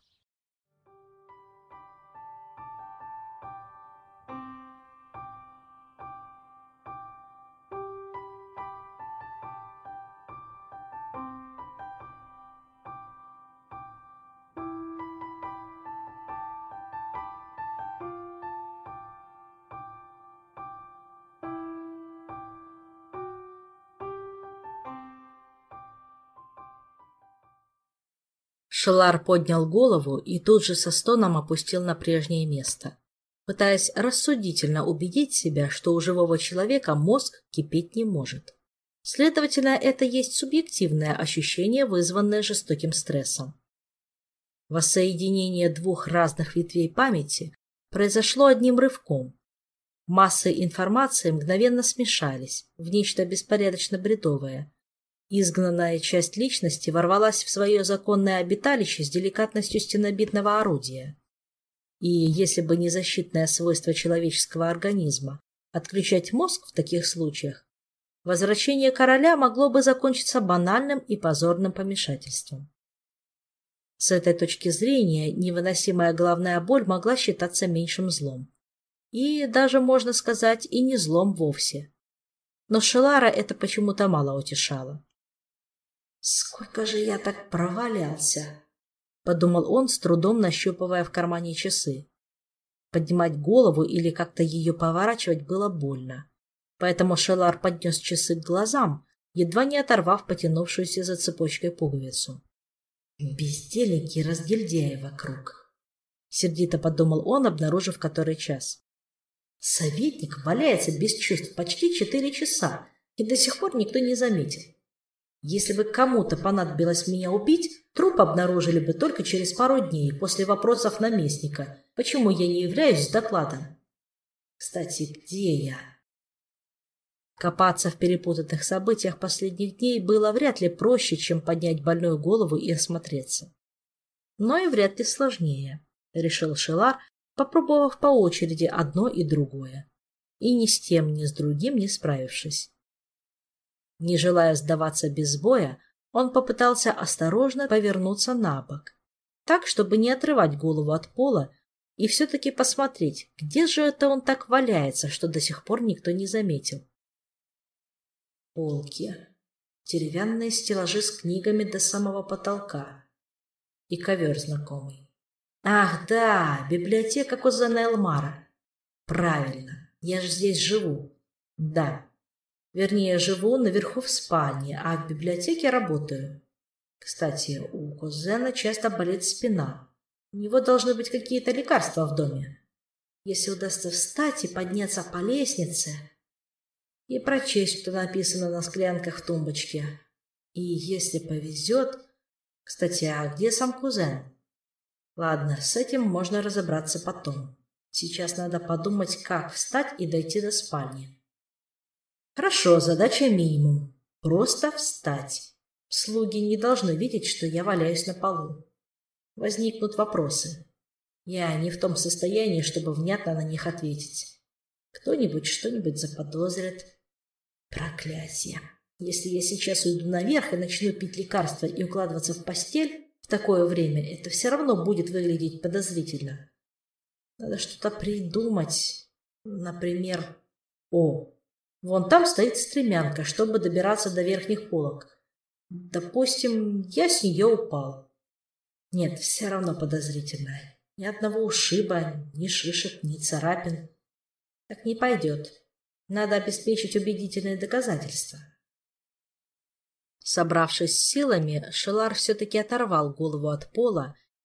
Шелар поднял голову и тут же со стоном опустил на прежнее место, пытаясь рассудительно убедить себя, что у живого человека мозг кипеть не может. Следовательно, это есть субъективное ощущение, вызванное жестоким стрессом. Воссоединение двух разных ветвей памяти произошло одним рывком. Массы информации мгновенно смешались в нечто беспорядочно бредовое. Изгнанная часть личности ворвалась в свое законное обиталище с деликатностью стенобитного орудия. И если бы не защитное свойство человеческого организма отключать мозг в таких случаях, возвращение короля могло бы закончиться банальным и позорным помешательством. С этой точки зрения невыносимая головная боль могла считаться меньшим злом. И даже, можно сказать, и не злом вовсе. Но Шелара это почему-то мало утешало. «Сколько же я так провалялся?» — подумал он, с трудом нащупывая в кармане часы. Поднимать голову или как-то ее поворачивать было больно. Поэтому Шелар поднес часы к глазам, едва не оторвав потянувшуюся за цепочкой пуговицу. «Бездельники и разгильдяи вокруг», — сердито подумал он, обнаружив который час. «Советник валяется без чувств почти четыре часа, и до сих пор никто не заметил. Если бы кому-то понадобилось меня убить, труп обнаружили бы только через пару дней после вопросов наместника, почему я не являюсь с докладом. Кстати, где я?» Копаться в перепутанных событиях последних дней было вряд ли проще, чем поднять больную голову и осмотреться. Но и вряд ли сложнее, решил Шелар, попробовав по очереди одно и другое, и ни с тем, ни с другим не справившись. Не желая сдаваться без боя, он попытался осторожно повернуться на бок, так, чтобы не отрывать голову от пола, и все-таки посмотреть, где же это он так валяется, что до сих пор никто не заметил. Полки, деревянные стеллажи с книгами до самого потолка и ковер знакомый. Ах да, библиотека кузена Элмара. Правильно, я же здесь живу. Да. Вернее, живу наверху в спальне, а в библиотеке работаю. Кстати, у кузена часто болит спина. У него должны быть какие-то лекарства в доме. Если удастся встать и подняться по лестнице и прочесть, что написано на склянках в тумбочке. И если повезет... Кстати, а где сам кузен? Ладно, с этим можно разобраться потом. Сейчас надо подумать, как встать и дойти до спальни. Хорошо, задача минимум. Просто встать. Слуги не должны видеть, что я валяюсь на полу. Возникнут вопросы. Я не в том состоянии, чтобы внятно на них ответить. Кто-нибудь что-нибудь заподозрит. Проклятие. Если я сейчас уйду наверх и начну пить лекарства и укладываться в постель в такое время, это все равно будет выглядеть подозрительно. Надо что-то придумать. Например... О! Вон там стоит стремянка, чтобы добираться до верхних полок. Допустим, я с нее упал. Нет, все равно подозрительно. Ни одного ушиба, ни шишек, ни царапин. Так не пойдет. Надо обеспечить убедительные доказательства. Собравшись с силами, Шелар все-таки оторвал голову от пола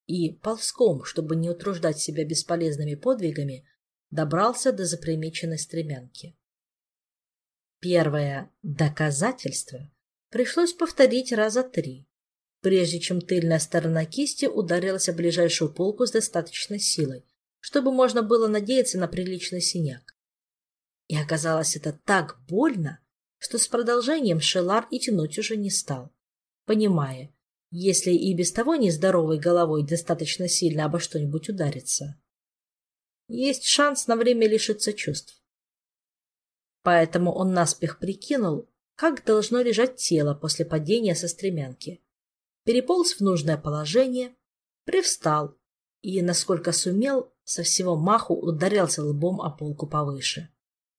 и ползком, чтобы не утруждать себя бесполезными подвигами, добрался до запримеченной стремянки. Первое доказательство пришлось повторить раза три, прежде чем тыльная сторона кисти ударилась о ближайшую полку с достаточной силой, чтобы можно было надеяться на приличный синяк. И оказалось это так больно, что с продолжением Шелар и тянуть уже не стал, понимая, если и без того нездоровой головой достаточно сильно обо что-нибудь удариться, есть шанс на время лишиться чувств. Поэтому он наспех прикинул, как должно лежать тело после падения со стремянки, переполз в нужное положение, привстал и, насколько сумел, со всего маху ударился лбом о полку повыше.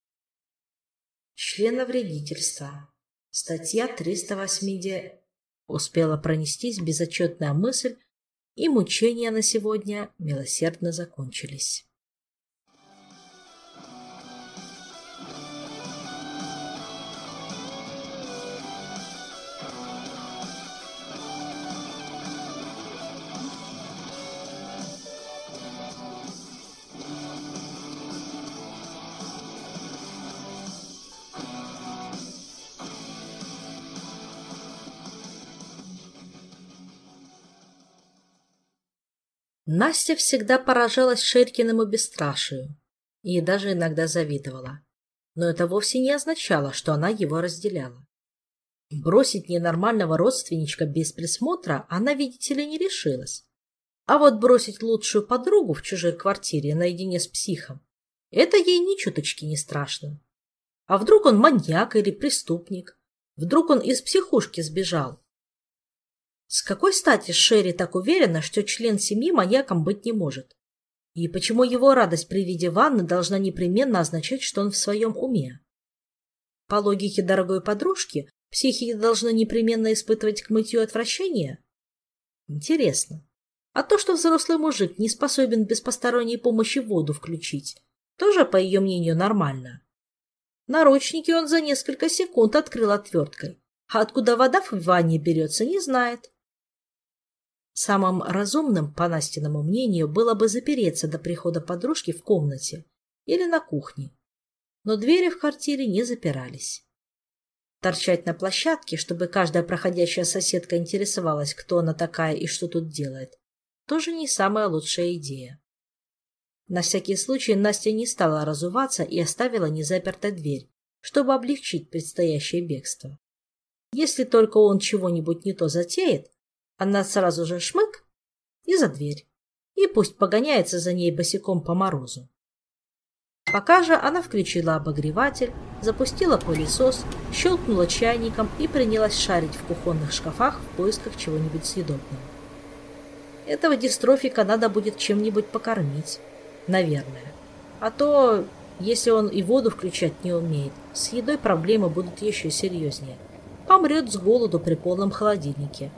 Членовредительство. Статья триста восемьдесят. Успела пронестись безотчетная мысль, и мучения на сегодня милосердно закончились. Настя всегда поражалась Шерькиному бесстрашию и даже иногда завидовала. Но это вовсе не означало, что она его разделяла. Бросить ненормального родственничка без присмотра она, видите ли, не решилась. А вот бросить лучшую подругу в чужой квартире наедине с психом — это ей ни чуточки не страшно. А вдруг он маньяк или преступник? Вдруг он из психушки сбежал? С какой стати Шерри так уверена, что член семьи маньяком быть не может? И почему его радость при виде ванны должна непременно означать, что он в своем уме? По логике дорогой подружки, психи должны непременно испытывать к мытью отвращение? Интересно. А то, что взрослый мужик не способен без посторонней помощи воду включить, тоже, по ее мнению, нормально. Наручники он за несколько секунд открыл отверткой, а откуда вода в ванне берется, не знает. Самым разумным, по Настиному мнению, было бы запереться до прихода подружки в комнате или на кухне, но двери в квартире не запирались. Торчать на площадке, чтобы каждая проходящая соседка интересовалась, кто она такая и что тут делает, тоже не самая лучшая идея. На всякий случай Настя не стала разуваться и оставила незапертой дверь, чтобы облегчить предстоящее бегство. Если только он чего-нибудь не то затеет, она сразу же шмык и за дверь, и пусть погоняется за ней босиком по морозу. Пока же она включила обогреватель, запустила пылесос, щелкнула чайником и принялась шарить в кухонных шкафах в поисках чего-нибудь съедобного. Этого дистрофика надо будет чем-нибудь покормить, наверное. А то, если он и воду включать не умеет, с едой проблемы будут еще серьезнее. Помрет с голоду при полном холодильнике.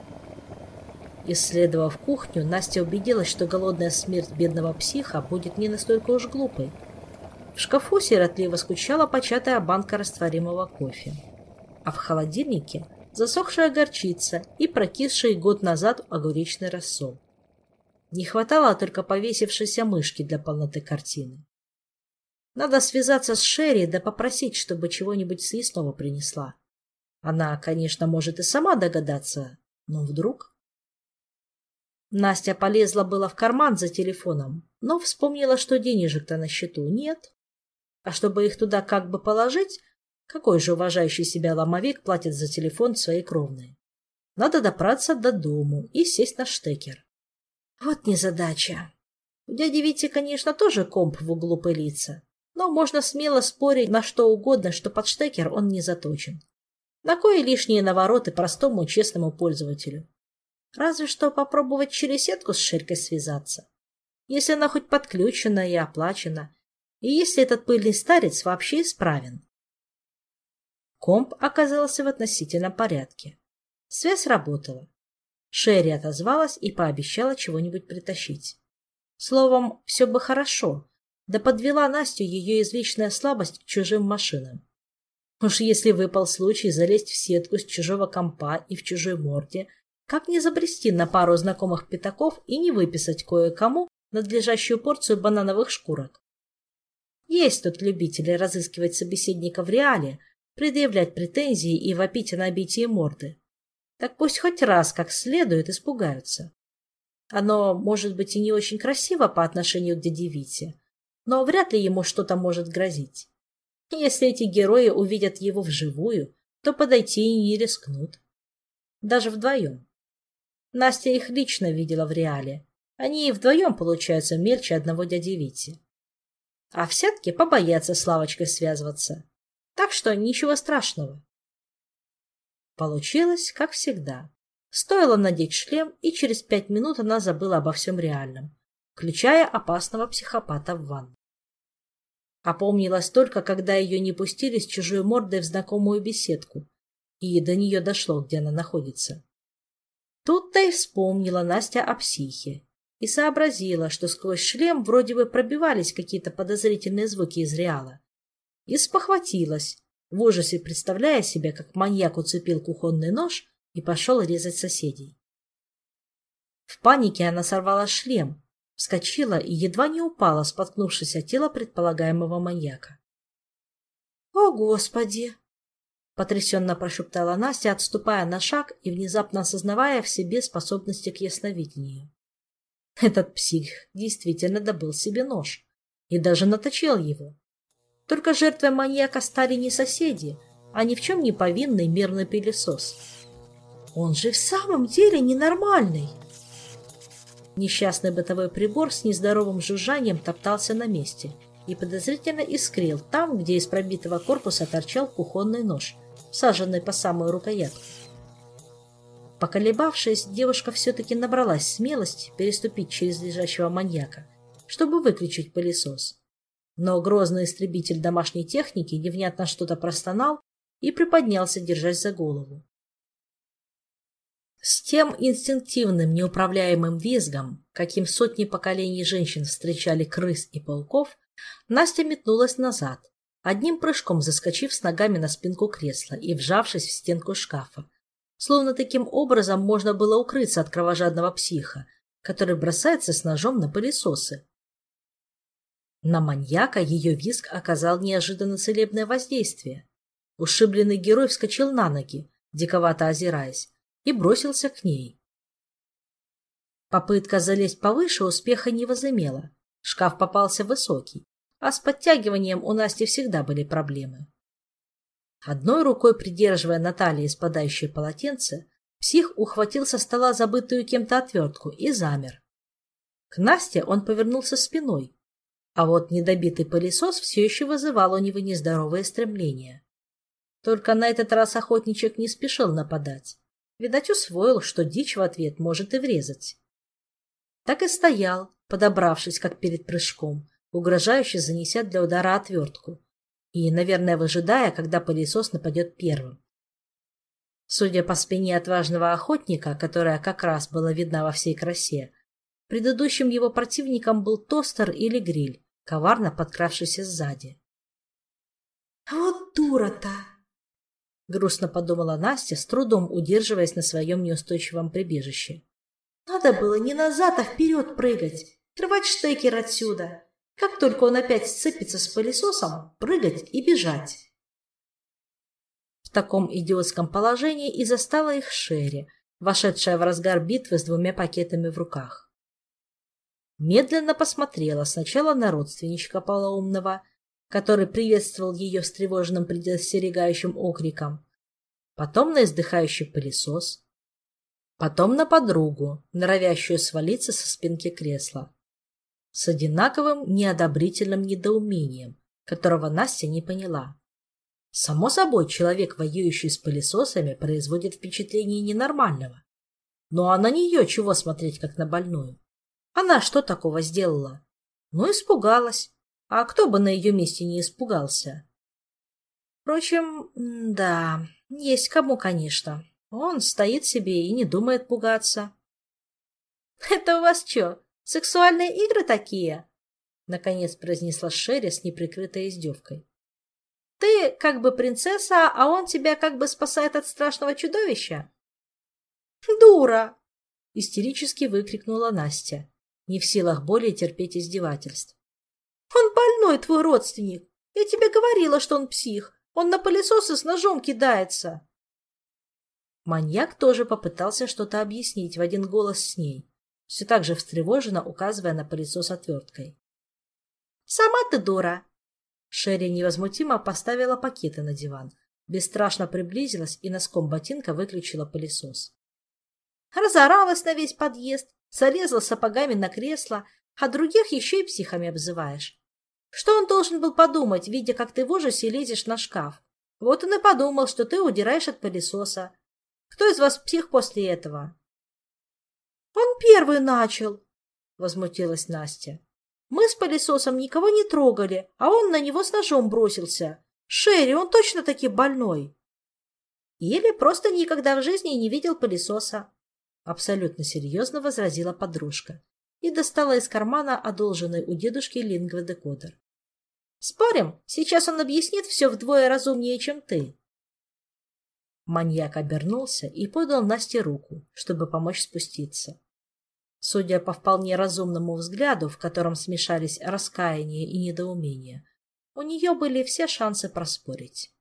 Исследовав кухню, Настя убедилась, что голодная смерть бедного психа будет не настолько уж глупой. В шкафу сиротливо скучала початая банка растворимого кофе, а в холодильнике засохшая горчица и прокисший год назад огуречный рассол. Не хватало только повесившейся мышки для полноты картины. Надо связаться с Шерри да попросить, чтобы чего-нибудь съестного принесла. Она, конечно, может и сама догадаться, но вдруг... Настя полезла было в карман за телефоном, но вспомнила, что денежек-то на счету нет. А чтобы их туда как бы положить, какой же уважающий себя ломовик платит за телефон своей кровной? Надо добраться до дому и сесть на штекер. Вот незадача. У дяди Вити, конечно, тоже комп в углу пылится, но можно смело спорить на что угодно, что под штекер он не заточен. На кое лишние навороты простому честному пользователю? Разве что попробовать через сетку с Шерькой связаться, если она хоть подключена и оплачена, и если этот пыльный старец вообще исправен. Комп оказался в относительном порядке. Связь работала. Шерри отозвалась и пообещала чего-нибудь притащить. Словом, все бы хорошо, да подвела Настю ее извечная слабость к чужим машинам. Уж если выпал случай залезть в сетку с чужого компа и в чужой морде, как не забрести на пару знакомых пятаков и не выписать кое-кому надлежащую порцию банановых шкурок. Есть тут любители разыскивать собеседника в реале, предъявлять претензии и вопить о набитии морды. Так пусть хоть раз как следует испугаются. Оно, может быть, и не очень красиво по отношению к дяде Вите, но вряд ли ему что-то может грозить. Если эти герои увидят его вживую, то подойти и не рискнут. Даже вдвоем. Настя их лично видела в реале. Они и вдвоем получаются мельче одного дяди Вити. А все-таки побоятся с Лавочкой связываться. Так что ничего страшного. Получилось, как всегда. Стоило надеть шлем, и через пять минут она забыла обо всем реальном, включая опасного психопата в ванну. Опомнилась только, когда ее не пустили с чужой мордой в знакомую беседку, и до нее дошло, где она находится. Тут-то и вспомнила Настя о психе и сообразила, что сквозь шлем вроде бы пробивались какие-то подозрительные звуки из реала. И спохватилась, в ужасе представляя себе, как маньяк уцепил кухонный нож и пошел резать соседей. В панике она сорвала шлем, вскочила и едва не упала, споткнувшись о тело предполагаемого маньяка. — О, Господи! — потрясенно прошептала Настя, отступая на шаг и внезапно осознавая в себе способности к ясновидению. Этот псих действительно добыл себе нож и даже наточил его. Только жертвой маньяка стали не соседи, а ни в чем не повинный мирный пылесос. Он же в самом деле ненормальный. Несчастный бытовой прибор с нездоровым жужжанием топтался на месте и подозрительно искрил там, где из пробитого корпуса торчал кухонный нож, всаженный по самую рукоятку. Поколебавшись, девушка все-таки набралась смелости переступить через лежащего маньяка, чтобы выключить пылесос. Но грозный истребитель домашней техники невнятно что-то простонал и приподнялся, держась за голову. С тем инстинктивным неуправляемым визгом, каким сотни поколений женщин встречали крыс и пауков, Настя метнулась назад, одним прыжком заскочив с ногами на спинку кресла и вжавшись в стенку шкафа, словно таким образом можно было укрыться от кровожадного психа, который бросается с ножом на пылесосы. На маньяка ее визг оказал неожиданно целебное воздействие. Ушибленный герой вскочил на ноги, диковато озираясь, и бросился к ней. Попытка залезть повыше успеха не возымела. Шкаф попался высокий, а с подтягиванием у Насти всегда были проблемы. Одной рукой придерживая на талии спадающее полотенце, псих ухватил со стола забытую кем-то отвертку и замер. К Насте он повернулся спиной, а вот недобитый пылесос все еще вызывал у него нездоровые стремления. Только на этот раз охотничек не спешил нападать. Видать, усвоил, что дичь в ответ может и врезать. Так и стоял, подобравшись, как перед прыжком, угрожающе занеся для удара отвертку и, наверное, выжидая, когда пылесос нападет первым. Судя по спине отважного охотника, которая как раз была видна во всей красе, предыдущим его противником был тостер или гриль, коварно подкравшийся сзади. «Вот дура-то!» — грустно подумала Настя, с трудом удерживаясь на своем неустойчивом прибежище. «Надо было не назад, а вперед прыгать, рвать штекер отсюда. Как только он опять сцепится с пылесосом, прыгать и бежать». В таком идиотском положении и застала их Шерри, вошедшая в разгар битвы с двумя пакетами в руках. Медленно посмотрела сначала на родственничка полоумного, который приветствовал ее встревоженным предостерегающим окриком, потом на издыхающий пылесос, потом на подругу, норовящую свалиться со спинки кресла, с одинаковым неодобрительным недоумением, которого Настя не поняла. Само собой, человек, воюющий с пылесосами, производит впечатление ненормального. Ну а на нее чего смотреть, как на больную? Она что такого сделала? Ну, испугалась. А кто бы на ее месте не испугался? Впрочем, да, есть кому, конечно. Он стоит себе и не думает пугаться. — Это у вас что, сексуальные игры такие? — наконец произнесла Шерри с неприкрытой издевкой. — Ты как бы принцесса, а он тебя как бы спасает от страшного чудовища? Дура! Истерически выкрикнула Настя, не в силах более терпеть издевательств. Он больной, твой родственник. Я тебе говорила, что он псих. Он на пылесосы с ножом кидается. Маньяк тоже попытался что-то объяснить в один голос с ней, все так же встревоженно указывая на пылесос отверткой. «Сама ты дура!» Шерри невозмутимо поставила пакеты на диван, бесстрашно приблизилась и носком ботинка выключила пылесос. Разоралась на весь подъезд, залезла сапогами на кресло, а других еще и психами обзываешь. Что он должен был подумать, видя, как ты в ужасе лезешь на шкаф? Вот он и подумал, что ты удираешь от пылесоса. Кто из вас псих после этого? — Он первый начал, — возмутилась Настя. — Мы с пылесосом никого не трогали, а он на него с ножом бросился. Шерри, он точно-таки больной. Или просто никогда в жизни не видел пылесоса, — абсолютно серьезно возразила подружка и достала из кармана одолженный у дедушки лингводекодер. — Спорим, сейчас он объяснит все вдвое разумнее, чем ты. Маньяк обернулся и подал Насте руку, чтобы помочь спуститься. Судя по вполне разумному взгляду, в котором смешались раскаяние и недоумение, у нее были все шансы проспорить.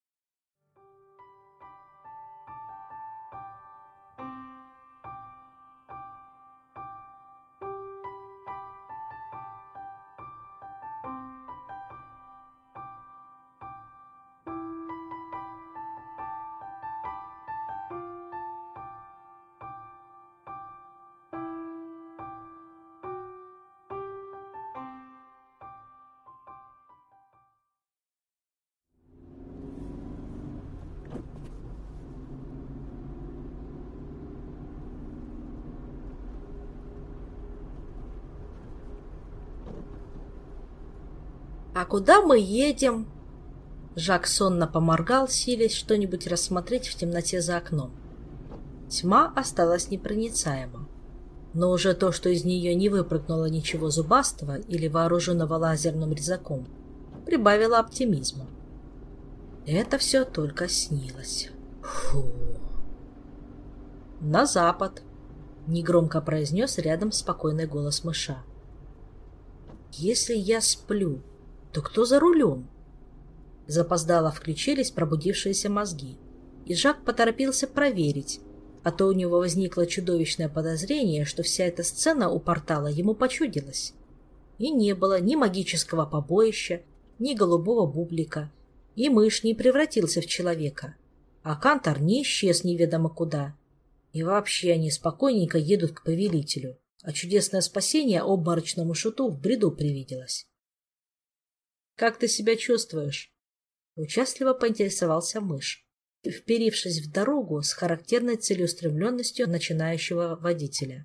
«А куда мы едем?» Жак сонно поморгал, силясь что-нибудь рассмотреть в темноте за окном. Тьма осталась непроницаема, но уже то, что из нее не выпрыгнуло ничего зубастого или вооруженного лазерным резаком, прибавило оптимизма. Это все только снилось. Фу. «На запад», — негромко произнес рядом спокойный голос мыша. «Если я сплю, то кто за рулем?» Запоздало включились пробудившиеся мозги, и Жак поторопился проверить, а то у него возникло чудовищное подозрение, что вся эта сцена у портала ему почудилась. И не было ни магического побоища, ни голубого бублика, и мышь не превратился в человека, а Кантор не исчез неведомо куда. И вообще они спокойненько едут к повелителю, а чудесное спасение обморочному шуту в бреду привиделось. «Как ты себя чувствуешь?» — участливо поинтересовался мышь, вперившись в дорогу с характерной целеустремленностью начинающего водителя.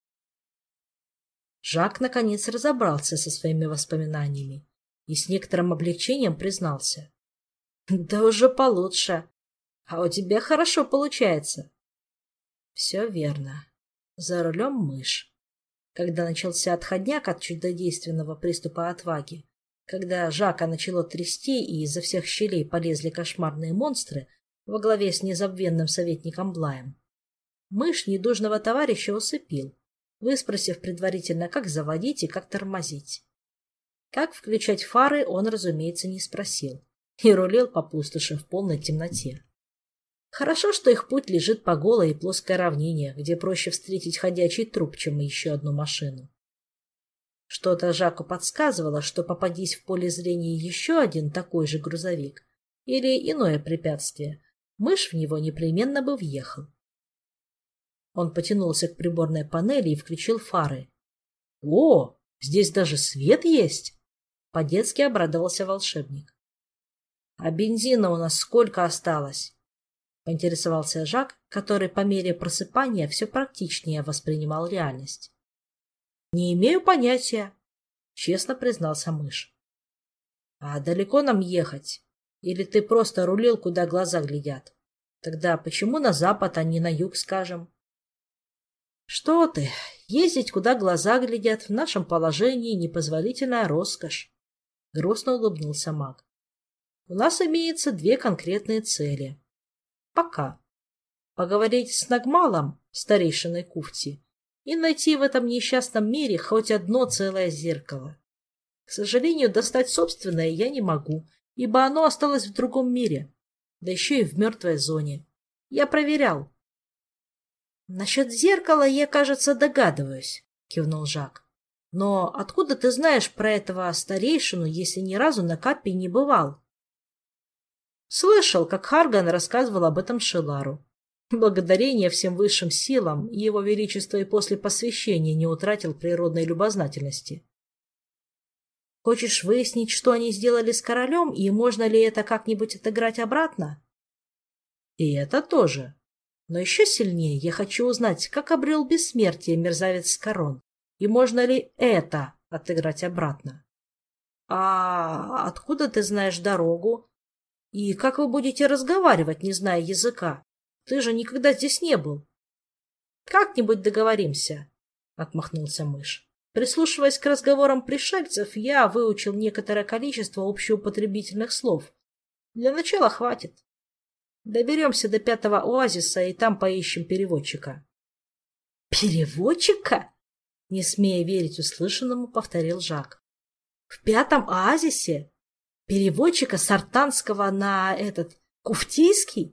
Жак наконец разобрался со своими воспоминаниями и с некоторым облегчением признался. — Да уже получше. А у тебя хорошо получается. — Все верно. За рулем мышь. Когда начался отходняк от чудодейственного приступа отваги, когда Жака начало трясти и изо всех щелей полезли кошмарные монстры во главе с незабвенным советником Блаем, мышь недужного товарища усыпил, выспросив предварительно, как заводить и как тормозить. Как включать фары, он, разумеется, не спросил и рулил по пустоши в полной темноте. Хорошо, что их путь лежит по голой и плоской равнине, где проще встретить ходячий труп, чем еще одну машину. Что-то Жаку подсказывало, что попадись в поле зрения еще один такой же грузовик или иное препятствие, мышь в него непременно бы въехал. Он потянулся к приборной панели и включил фары. — О, здесь даже свет есть! — по-детски обрадовался волшебник. — А бензина у нас сколько осталось? — поинтересовался Жак, который по мере просыпания все практичнее воспринимал реальность. — Не имею понятия, — честно признался мышь. — А далеко нам ехать? Или ты просто рулил, куда глаза глядят? Тогда почему на запад, а не на юг, скажем? — Что ты, ездить, куда глаза глядят, в нашем положении непозволительная роскошь, — грустно улыбнулся маг. — У нас имеется две конкретные цели. Пока. Поговорить с Нагмалом старейшиной Куфти, и найти в этом несчастном мире хоть одно целое зеркало. К сожалению, достать собственное я не могу, ибо оно осталось в другом мире, да еще и в мертвой зоне. Я проверял. — Насчет зеркала я, кажется, догадываюсь, — кивнул Жак. — Но откуда ты знаешь про этого старейшину, если ни разу на Каппе не бывал? Слышал, как Харган рассказывал об этом Шелару. Благодарение всем высшим силам, его величество и после посвящения не утратил природной любознательности. Хочешь выяснить, что они сделали с королем, и можно ли это как-нибудь отыграть обратно? И это тоже. Но еще сильнее я хочу узнать, как обрел бессмертие мерзавец Скорон, и можно ли это отыграть обратно. А откуда ты знаешь дорогу? И как вы будете разговаривать, не зная языка? Ты же никогда здесь не был. — Как-нибудь договоримся, — отмахнулся мышь. Прислушиваясь к разговорам пришельцев, я выучил некоторое количество общеупотребительных слов. Для начала хватит. Доберемся до пятого оазиса, и там поищем переводчика. — Переводчика? — не смея верить услышанному, повторил Жак. — В пятом оазисе? Переводчика с артанского на этот куфтийский?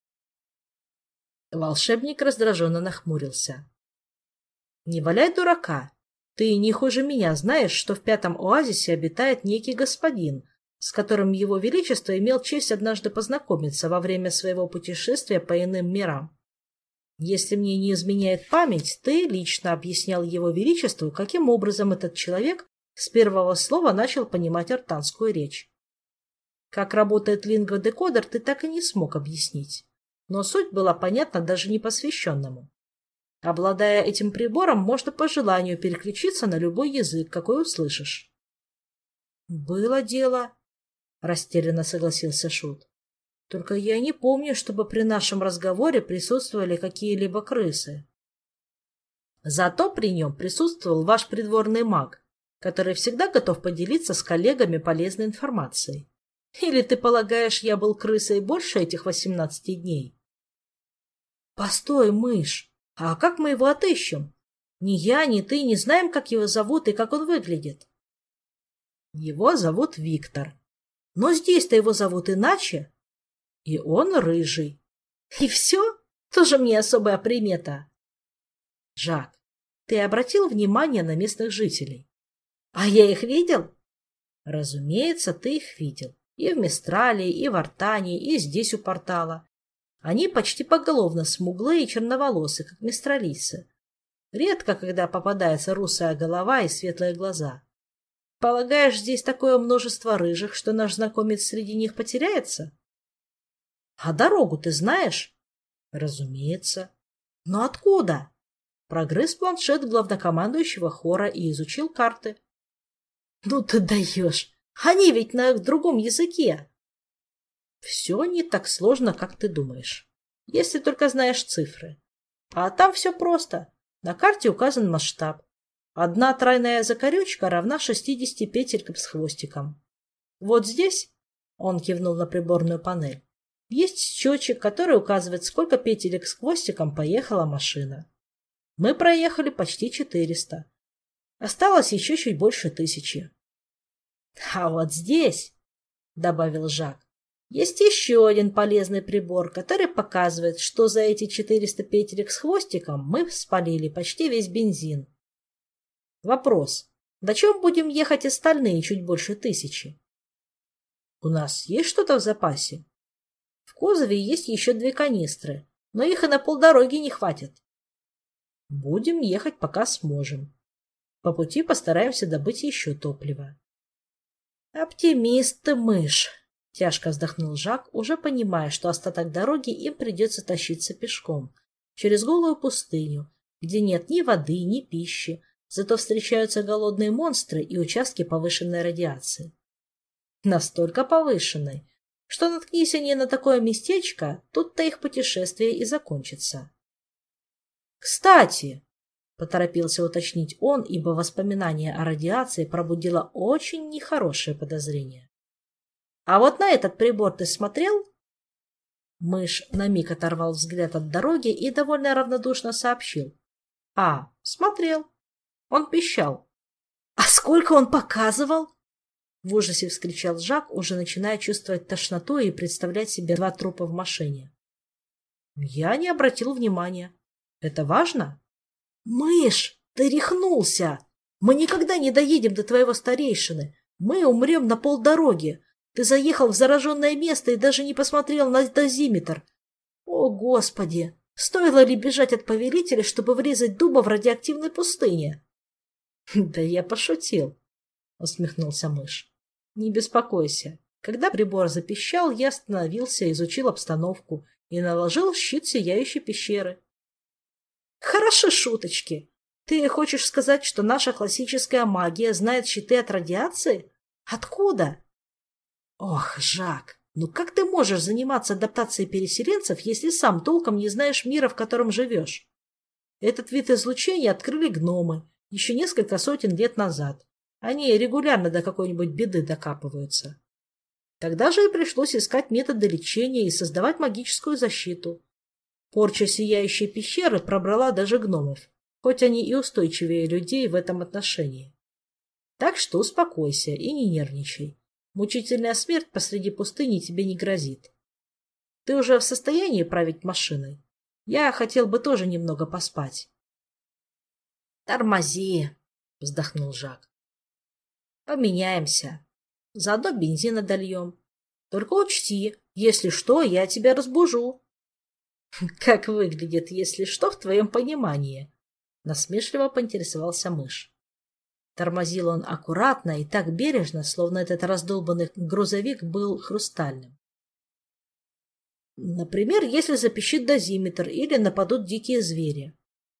Волшебник раздраженно нахмурился. — Не валяй дурака. Ты не хуже меня знаешь, что в пятом оазисе обитает некий господин, с которым его величество имел честь однажды познакомиться во время своего путешествия по иным мирам. Если мне не изменяет память, ты лично объяснял его величеству, каким образом этот человек с первого слова начал понимать артанскую речь. Как работает лингводекодер, ты так и не смог объяснить, но суть была понятна даже непосвященному. Обладая этим прибором, можно по желанию переключиться на любой язык, какой услышишь. — Было дело, — растерянно согласился Шут. — Только я не помню, чтобы при нашем разговоре присутствовали какие-либо крысы. Зато при нем присутствовал ваш придворный маг, который всегда готов поделиться с коллегами полезной информацией. Или ты полагаешь, я был крысой больше этих восемнадцати дней? — Постой, мышь! А как мы его отыщем? Ни я, ни ты не знаем, как его зовут и как он выглядит. Его зовут Виктор. Но здесь-то его зовут иначе. И он рыжий. И все? Тоже мне особая примета. Жак, ты обратил внимание на местных жителей? А я их видел? Разумеется, ты их видел. И в Мистрале, и в Артане, и здесь у портала. Они почти поголовно смуглые и черноволосые, как мистралийцы. Редко, когда попадается русая голова и светлые глаза. Полагаешь, здесь такое множество рыжих, что наш знакомец среди них потеряется? А дорогу ты знаешь? Разумеется. Но откуда? Прогрыз планшет главнокомандующего хора и изучил карты. Ну ты даешь! Они ведь на другом языке. Все не так сложно, как ты думаешь, если только знаешь цифры. А там все просто. На карте указан масштаб. Одна тройная закорючка равна шестидесяти петелькам с хвостиком. Вот здесь, он кивнул на приборную панель, есть счетчик, который указывает, сколько петелек с хвостиком поехала машина. Мы проехали почти четыреста. Осталось еще чуть больше тысячи. — А вот здесь, — добавил Жак, есть еще один полезный прибор, который показывает, что за эти четыреста петелек с хвостиком мы спалили почти весь бензин. Вопрос. На чем будем ехать остальные чуть больше тысячи? У нас есть что-то в запасе? В кузове есть еще две канистры, но их и на полдороги не хватит. Будем ехать, пока сможем. По пути постараемся добыть еще топливо. Оптимист ты, мышь! — тяжко вздохнул Жак, уже понимая, что остаток дороги им придется тащиться пешком, через голую пустыню, где нет ни воды, ни пищи, зато встречаются голодные монстры и участки повышенной радиации. Настолько повышенной, что наткнись они на такое местечко, тут-то их путешествие и закончится. «Кстати!» — поторопился уточнить он, ибо воспоминание о радиации пробудило очень нехорошее подозрение. А вот на этот прибор ты смотрел? Мышь на миг оторвал взгляд от дороги и довольно равнодушно сообщил. А, смотрел. Он пищал. А сколько он показывал? В ужасе вскричал Жак, уже начиная чувствовать тошноту и представлять себе два трупа в машине. Я не обратил внимания. Это важно? Мышь, ты рехнулся! Мы никогда не доедем до твоего старейшины. Мы умрем на полдороги. Ты заехал в зараженное место и даже не посмотрел на дозиметр. О, Господи! Стоило ли бежать от повелителя, чтобы врезать дуба в радиоактивной пустыне? — Да я пошутил, — усмехнулся мышь. — Не беспокойся. Когда прибор запищал, я остановился, изучил обстановку и наложил щит сияющей пещеры. — Хороши шуточки. Ты хочешь сказать, что наша классическая магия знает щиты от радиации? Откуда? Ох, Жак, ну как ты можешь заниматься адаптацией переселенцев, если сам толком не знаешь мира, в котором живешь? Этот вид излучения открыли гномы еще несколько сотен лет назад. Они регулярно до какой-нибудь беды докапываются. Тогда же и пришлось искать методы лечения и создавать магическую защиту. Порча сияющей пещеры пробрала даже гномов, хоть они и устойчивее людей в этом отношении. Так что успокойся и не нервничай. Мучительная смерть посреди пустыни тебе не грозит. Ты уже в состоянии править машиной? Я хотел бы тоже немного поспать. — Тормози, — вздохнул Жак. — Поменяемся. Заодно бензина дольем. Только учти, если что, я тебя разбужу. — Как выглядит, если что, в твоем понимании? — насмешливо поинтересовался мышь. Тормозил он аккуратно и так бережно, словно этот раздолбанный грузовик был хрустальным. Например, если запищит дозиметр или нападут дикие звери.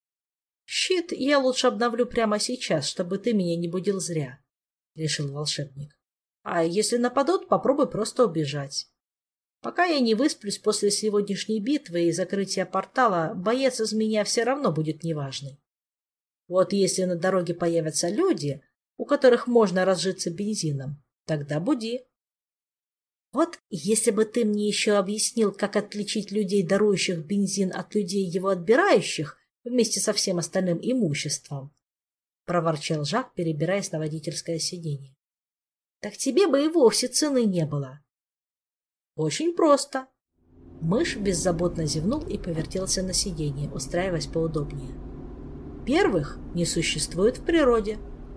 Щит я лучше обновлю прямо сейчас, чтобы ты меня не будил зря, — решил волшебник. А если нападут, попробуй просто убежать. Пока я не высплюсь после сегодняшней битвы и закрытия портала, боец из меня все равно будет неважный. Вот если на дороге появятся люди, у которых можно разжиться бензином, тогда буди. Вот если бы ты мне еще объяснил, как отличить людей, дарующих бензин, от людей, его отбирающих, вместе со всем остальным имуществом, — проворчал Жак, перебираясь на водительское сиденье. — Так тебе бы и вовсе цены не было. — Очень просто. Мышь беззаботно зевнул и повертелся на сиденье, устраиваясь поудобнее. Первых не существует в природе.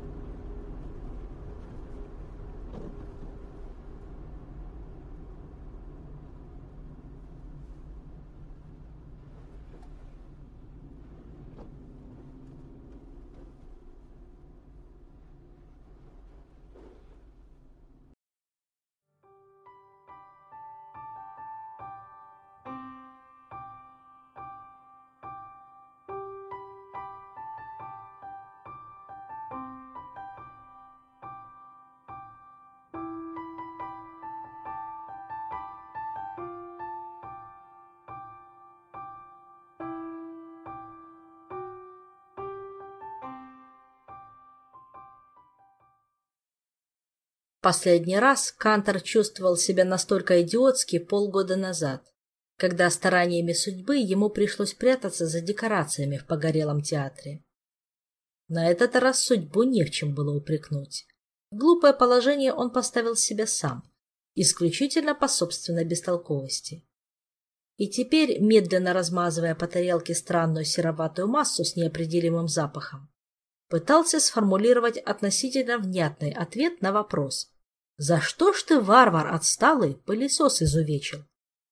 Последний раз Кантор чувствовал себя настолько идиотски полгода назад, когда стараниями судьбы ему пришлось прятаться за декорациями в погорелом театре. На этот раз судьбу не в чем было упрекнуть. В глупое положение он поставил себя сам, исключительно по собственной бестолковости. И теперь, медленно размазывая по тарелке странную сероватую массу с неопределимым запахом, пытался сформулировать относительно внятный ответ на вопрос: «За что ж ты, варвар отсталый, пылесос изувечил?»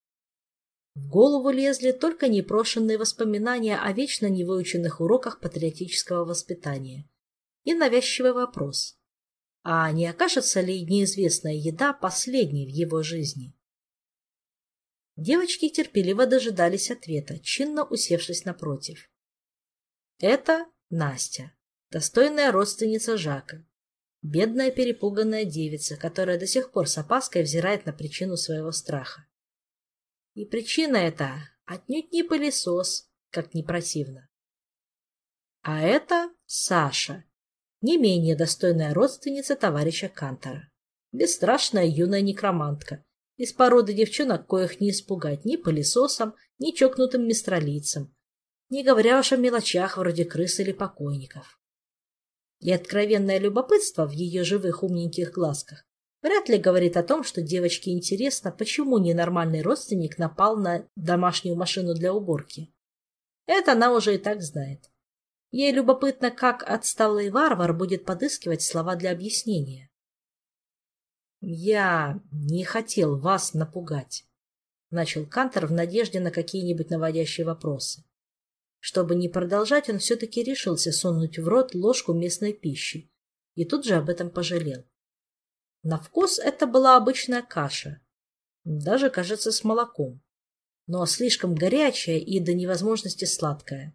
В голову лезли только непрошенные воспоминания о вечно невыученных уроках патриотического воспитания и навязчивый вопрос: а не окажется ли неизвестная еда последней в его жизни? Девочки терпеливо дожидались ответа, чинно усевшись напротив. Это Настя, достойная родственница Жака, бедная перепуганная девица, которая до сих пор с опаской взирает на причину своего страха. И причина эта отнюдь не пылесос, как ни противно. А это Саша, не менее достойная родственница товарища Кантора, бесстрашная юная некромантка, Из породы девчонок, коих не испугать ни пылесосом, ни чокнутым мистралийцем, не говоря уж о мелочах вроде крыс или покойников. И откровенное любопытство в ее живых умненьких глазках вряд ли говорит о том, что девочке интересно, почему ненормальный родственник напал на домашнюю машину для уборки. Это она уже и так знает. Ей любопытно, как отсталый варвар будет подыскивать слова для объяснения. «Я не хотел вас напугать», — начал Кантор в надежде на какие-нибудь наводящие вопросы. Чтобы не продолжать, он все-таки решился сунуть в рот ложку местной пищи и тут же об этом пожалел. На вкус это была обычная каша, даже, кажется, с молоком, но слишком горячая и до невозможности сладкая.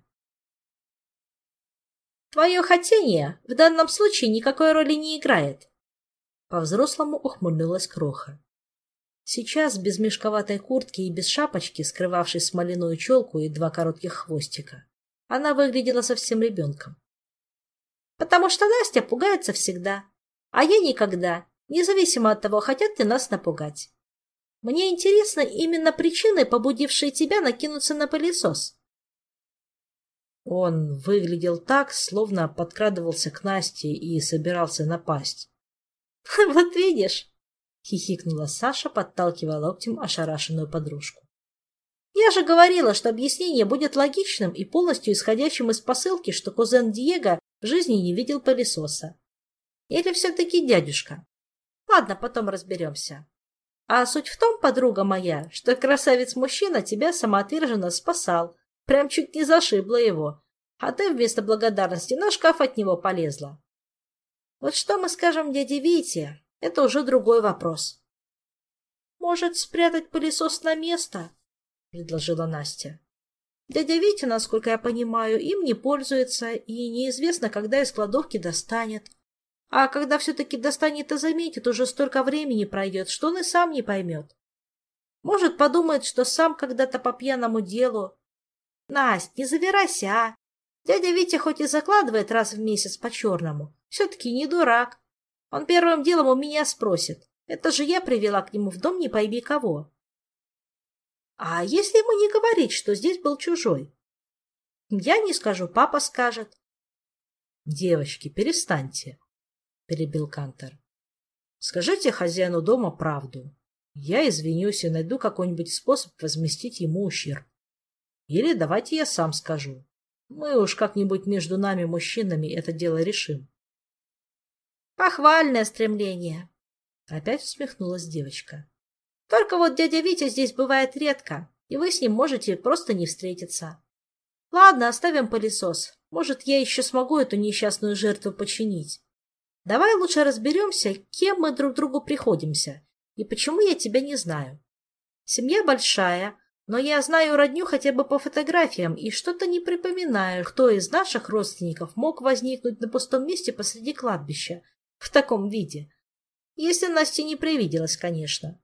«Твое хотение в данном случае никакой роли не играет», — по-взрослому ухмыльнулась Кроха. Сейчас без мешковатой куртки и без шапочки, скрывавшей смоляную челку и два коротких хвостика, она выглядела совсем ребенком. «Потому что Настя пугается всегда, а я никогда, независимо от того, хотят ли нас напугать. Мне интересны именно причины, побудившие тебя накинуться на пылесос». Он выглядел так, словно подкрадывался к Насте и собирался напасть. «Вот видишь», — хихикнула Саша, подталкивая локтем ошарашенную подружку. «Я же говорила, что объяснение будет логичным и полностью исходящим из посылки, что кузен Диего в жизни не видел пылесоса. Или все-таки дядюшка? Ладно, потом разберемся. А суть в том, подруга моя, что красавец-мужчина тебя самоотверженно спасал, прям чуть не зашибла его, а ты вместо благодарности на шкаф от него полезла. Вот что мы скажем дяде Вите, это уже другой вопрос». «Может, спрятать пылесос на место?» — предложила Настя. «Дядя Витя, насколько я понимаю, им не пользуется, и неизвестно, когда из кладовки достанет. А когда все-таки достанет и заметит, уже столько времени пройдет, что он и сам не поймет. Может, подумает, что сам когда-то по пьяному делу. Насть, не завирайся, а! Дядя Витя хоть и закладывает раз в месяц по-черному, все-таки не дурак. Он первым делом у меня спросит. Это же я привела к нему в дом не пойми кого. А если ему не говорить, что здесь был чужой? Я не скажу, папа скажет». «Девочки, перестаньте», — перебил Кантор. «Скажите хозяину дома правду. Я извинюсь и найду какой-нибудь способ возместить ему ущерб. Или давайте я сам скажу. Мы уж как-нибудь между нами, мужчинами, это дело решим». «Похвальное стремление», — опять усмехнулась девочка. «Только вот дядя Витя здесь бывает редко, и вы с ним можете просто не встретиться. Ладно, оставим пылесос. Может, я еще смогу эту несчастную жертву починить. Давай лучше разберемся, кем мы друг другу приходимся и почему я тебя не знаю. Семья большая, но я знаю родню хотя бы по фотографиям и что-то не припоминаю, кто из наших родственников мог возникнуть на пустом месте посреди кладбища в таком виде. Если Насте не привиделось, конечно».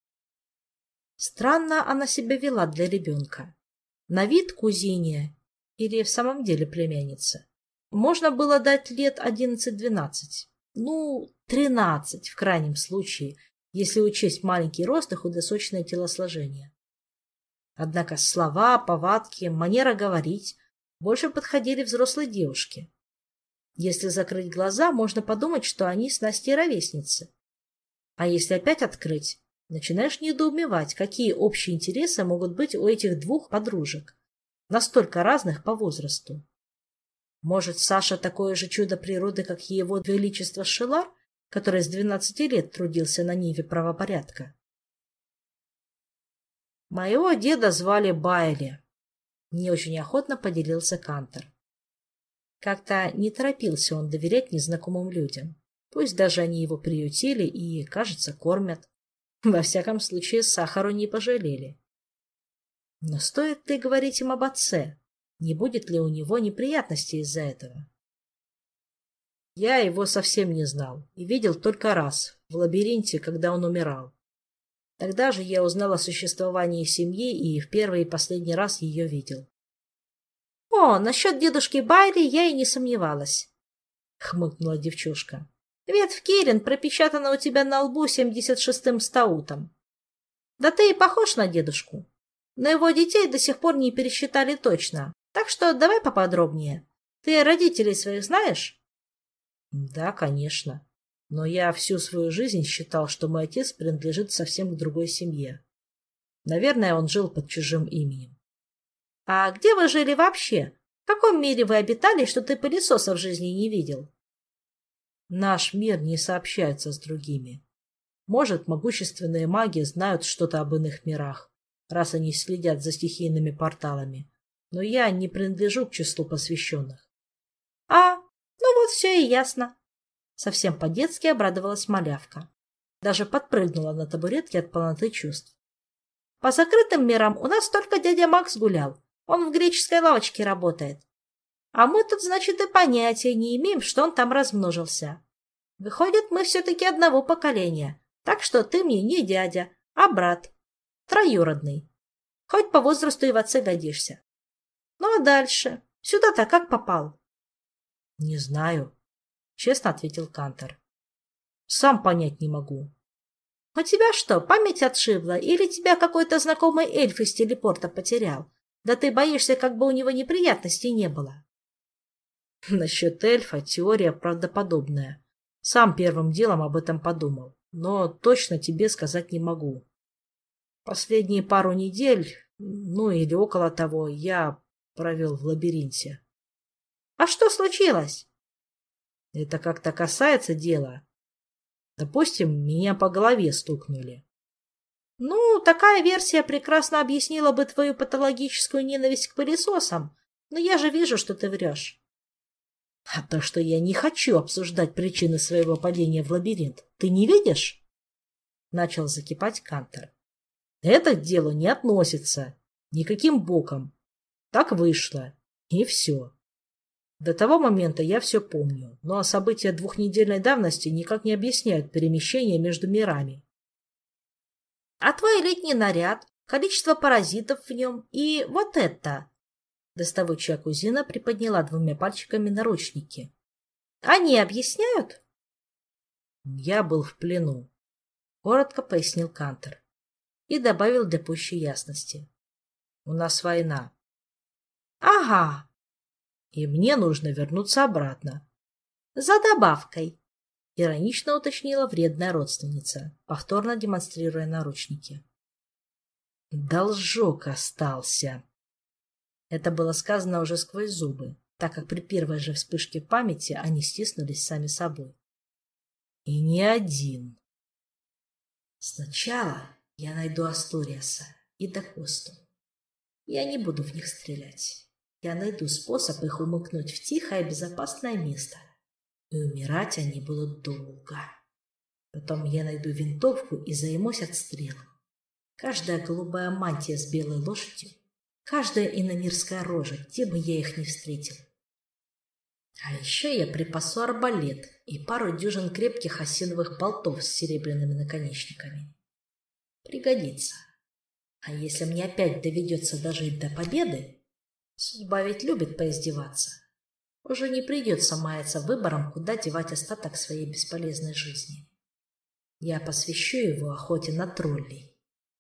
Странно она себя вела для ребенка. На вид кузине или в самом деле племянница можно было дать лет одиннадцать-двенадцать, ну, тринадцать в крайнем случае, если учесть маленький рост и худосочное телосложение. Однако слова, повадки, манера говорить больше подходили взрослой девушке. Если закрыть глаза, можно подумать, что они с Настей ровесницы. А если опять открыть, начинаешь недоумевать, какие общие интересы могут быть у этих двух подружек, настолько разных по возрасту. Может, Саша такое же чудо природы, как и его величество Шелар, который с двенадцати лет трудился на ниве правопорядка? «Моего деда звали Байли», — не очень охотно поделился Кантор. Как-то не торопился он доверять незнакомым людям, пусть даже они его приютили и, кажется, кормят. Во всяком случае, сахару не пожалели. Но стоит ли говорить им об отце? Не будет ли у него неприятностей из-за этого? Я его совсем не знал и видел только раз, в лабиринте, когда он умирал. Тогда же я узнал о существовании семьи и в первый и последний раз ее видел. — О, насчет дедушки Байли я и не сомневалась, — хмыкнула девчушка. — Ветвь Кирин пропечатана у тебя на лбу семьдесят шестым стаутом. Да ты и похож на дедушку. Но его детей до сих пор не пересчитали точно. Так что давай поподробнее. Ты родителей своих знаешь? Да, конечно. Но я всю свою жизнь считал, что мой отец принадлежит совсем к другой семье. Наверное, он жил под чужим именем. А где вы жили вообще? В каком мире вы обитали, что ты пылесоса в жизни не видел? Наш мир не сообщается с другими. Может, могущественные маги знают что-то об иных мирах, раз они следят за стихийными порталами. Но я не принадлежу к числу посвященных. А, ну вот все и ясно. Совсем по-детски обрадовалась малявка. Даже подпрыгнула на табуретке от полноты чувств. По закрытым мирам у нас только дядя Макс гулял. Он в греческой лавочке работает. А мы тут, значит, и понятия не имеем, что он там размножился. Выходит, мы все-таки одного поколения. Так что ты мне не дядя, а брат. Троюродный. Хоть по возрасту и в отце годишься. Ну а дальше? Сюда-то как попал? — Не знаю, — честно ответил Кантор. — Сам понять не могу. — У тебя что, память отшибла? Или тебя какой-то знакомый эльф из телепорта потерял? Да ты боишься, как бы у него неприятностей не было. — Насчет эльфа теория правдоподобная. Сам первым делом об этом подумал, но точно тебе сказать не могу. Последние пару недель, ну или около того, я провел в лабиринте. — А что случилось? — Это как-то касается дела. Допустим, меня по голове стукнули. — Ну, такая версия прекрасно объяснила бы твою патологическую ненависть к пылесосам, но я же вижу, что ты врешь. — А то, что я не хочу обсуждать причины своего падения в лабиринт, ты не видишь? Начал закипать Кантор. — Это к делу не относится. Никаким боком. Так вышло. И все. До того момента я все помню, но события двухнедельной давности никак не объясняют перемещение между мирами. — А твой летний наряд, количество паразитов в нем и вот это... Доставучая кузина приподняла двумя пальчиками наручники. — Они объясняют? — Я был в плену, — коротко пояснил Кантор и добавил для пущей ясности. — У нас война. — Ага. И мне нужно вернуться обратно. — За добавкой, — иронично уточнила вредная родственница, повторно демонстрируя наручники. — Должок остался. Это было сказано уже сквозь зубы, так как при первой же вспышке памяти они стиснулись сами собой. И не один. Сначала я найду Асториаса и Дакосту. Я не буду в них стрелять. Я найду способ их умыкнуть в тихое и безопасное место. И умирать они будут долго. Потом я найду винтовку и займусь отстрелом. Каждая голубая мантия с белой лошадью, каждая иномирская рожа, где бы я их ни встретил. А еще я припасу арбалет и пару дюжин крепких осиновых болтов с серебряными наконечниками. Пригодится. А если мне опять доведется дожить до победы, судьба ведь любит поиздеваться, уже не придется маяться выбором, куда девать остаток своей бесполезной жизни. Я посвящу его охоте на троллей.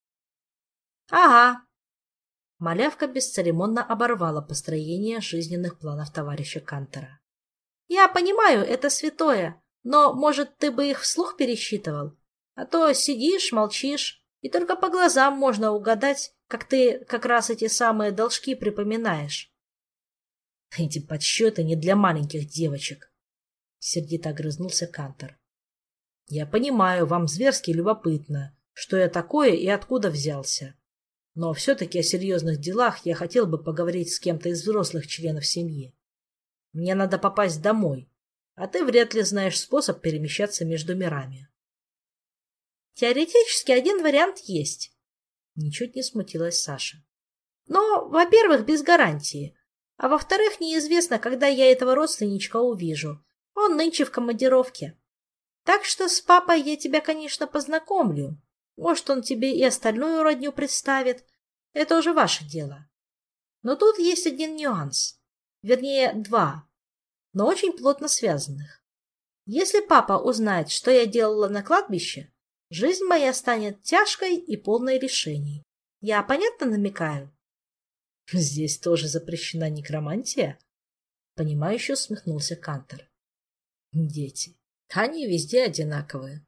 — Ага. Малявка бесцеремонно оборвала построение жизненных планов товарища Кантора. — Я понимаю, это святое, но, может, ты бы их вслух пересчитывал? А то сидишь, молчишь, и только по глазам можно угадать, как ты как раз эти самые должки припоминаешь. — Эти подсчеты не для маленьких девочек, — сердито огрызнулся Кантор. — Я понимаю, вам зверски любопытно, что я такое и откуда взялся. Но все-таки о серьезных делах я хотел бы поговорить с кем-то из взрослых членов семьи. Мне надо попасть домой, а ты вряд ли знаешь способ перемещаться между мирами. Теоретически один вариант есть. Ничуть не смутилась Саша. Но, во-первых, без гарантии. А во-вторых, неизвестно, когда я этого родственничка увижу. Он нынче в командировке. Так что с папой я тебя, конечно, познакомлю. Может, он тебе и остальную родню представит. Это уже ваше дело. Но тут есть один нюанс. Вернее, два. Но очень плотно связанных. Если папа узнает, что я делала на кладбище, Жизнь моя станет тяжкой и полной решений. Я понятно намекаю? Здесь тоже запрещена некромантия? Понимающе усмехнулся Кантор. Дети. Они везде одинаковые.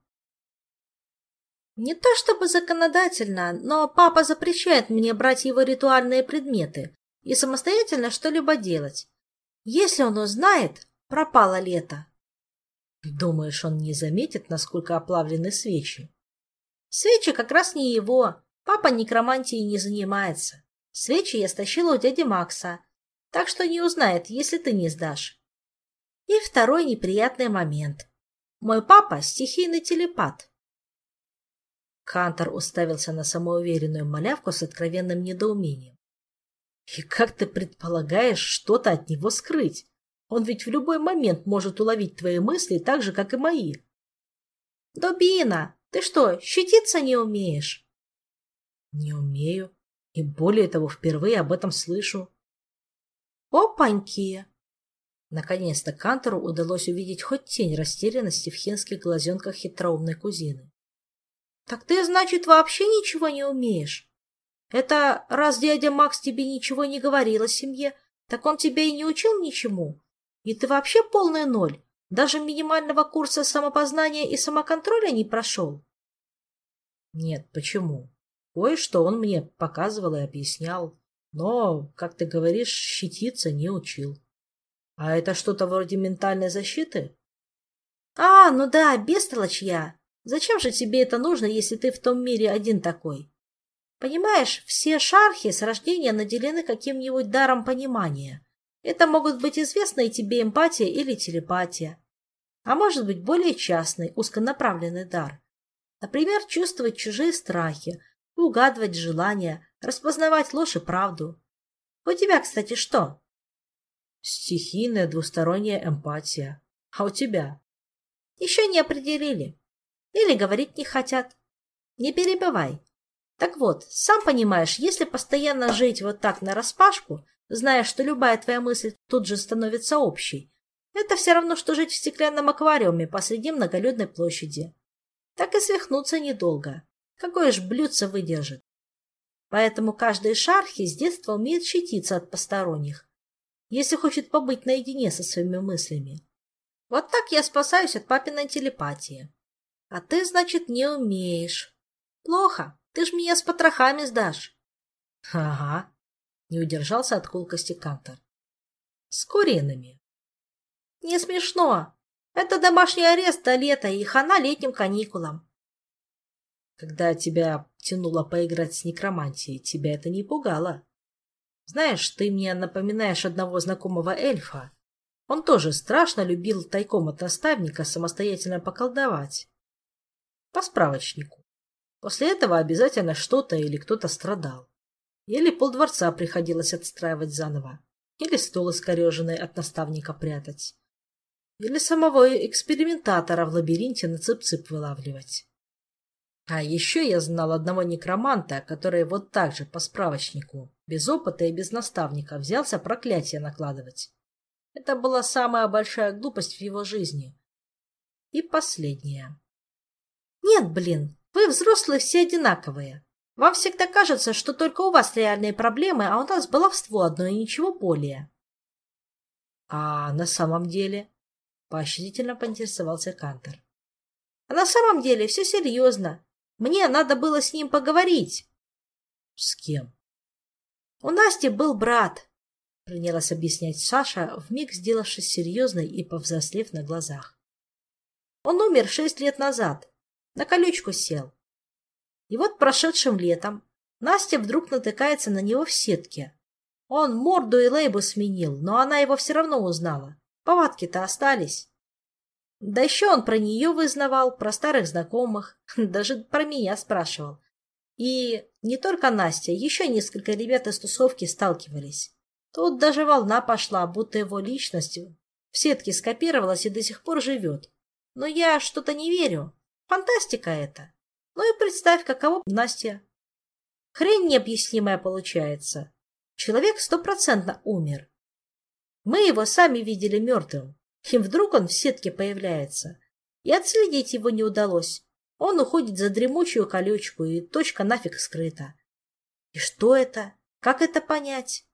Не то чтобы законодательно, но папа запрещает мне брать его ритуальные предметы и самостоятельно что-либо делать. Если он узнает, пропало лето. Думаешь, он не заметит, насколько оплавлены свечи? Свечи как раз не его. Папа некромантией не занимается. Свечи я стащила у дяди Макса, так что не узнает, если ты не сдашь. И второй неприятный момент. Мой папа — стихийный телепат. Кантор уставился на самоуверенную малявку с откровенным недоумением. И как ты предполагаешь что-то от него скрыть? Он ведь в любой момент может уловить твои мысли так же, как и мои. Дубина, ты что, щититься не умеешь? Не умею. И более того, впервые об этом слышу. Опаньки! Наконец-то Кантору удалось увидеть хоть тень растерянности в хинских глазенках хитроумной кузины. Так ты, значит, вообще ничего не умеешь? Это раз дядя Макс тебе ничего не говорил о семье, так он тебя и не учил ничему? И ты вообще полный ноль? Даже минимального курса самопознания и самоконтроля не прошел? Нет, почему? Кое-что он мне показывал и объяснял, но, как ты говоришь, щититься не учил. А это что-то вроде ментальной защиты? А, ну да, бестолочь я. Зачем же тебе это нужно, если ты в том мире один такой? Понимаешь, все шархи с рождения наделены каким-нибудь даром понимания. Это могут быть известные тебе эмпатия или телепатия. А может быть более частный, узконаправленный дар. Например, чувствовать чужие страхи, угадывать желания, распознавать ложь и правду. У тебя, кстати, что? Стихийная двусторонняя эмпатия. А у тебя? Еще не определили. Или говорить не хотят. Не перебивай. Так вот, сам понимаешь, если постоянно жить вот так нараспашку, зная, что любая твоя мысль тут же становится общей, это все равно, что жить в стеклянном аквариуме посреди многолюдной площади. Так и свихнуться недолго. Какое ж блюдце выдержит? Поэтому каждый шархи с детства умеет щититься от посторонних, если хочет побыть наедине со своими мыслями. Вот так я спасаюсь от папиной телепатии. А ты, значит, не умеешь. Плохо, ты ж меня с потрохами сдашь. Ага, не удержался от колкости Кантор. С куриными. Не смешно. Это домашний арест до лета и хана летним каникулам. Когда тебя тянуло поиграть с некромантией, тебя это не пугало? Знаешь, ты мне напоминаешь одного знакомого эльфа. Он тоже страшно любил тайком от наставника самостоятельно поколдовать. По справочнику. После этого обязательно что-то или кто-то страдал. Или полдворца приходилось отстраивать заново. Или стол искореженный от наставника прятать. Или самого экспериментатора в лабиринте на цып-цып вылавливать. А еще я знал одного некроманта, который вот так же по справочнику, без опыта и без наставника, взялся проклятие накладывать. Это была самая большая глупость в его жизни. И последняя. Нет, блин, вы, взрослые, все одинаковые. Вам всегда кажется, что только у вас реальные проблемы, а у нас баловство одно и ничего более. А на самом деле? Поощрительно поинтересовался Кантор. А на самом деле все серьезно. Мне надо было с ним поговорить. С кем? У Насти был брат, принялась объяснять Саша, вмиг сделавшись серьезной и повзрослев на глазах. Он умер шесть лет назад. На колючку сел. И вот прошедшим летом Настя вдруг натыкается на него в сетке. Он морду и лейбу сменил, но она его все равно узнала. Повадки-то остались. Да еще он про нее вызнавал, про старых знакомых, даже про меня спрашивал. И не только Настя, еще несколько ребят из тусовки сталкивались. Тут даже волна пошла, будто его личность в сетке скопировалась и до сих пор живет. Но я что-то не верю. Фантастика это. Ну и представь, каково Настя. Хрень необъяснимая получается. Человек стопроцентно умер. Мы его сами видели мертвым. И вдруг он в сетке появляется. И отследить его не удалось. Он уходит за дремучую колючку, и точка нафиг скрыта. И что это? Как это понять?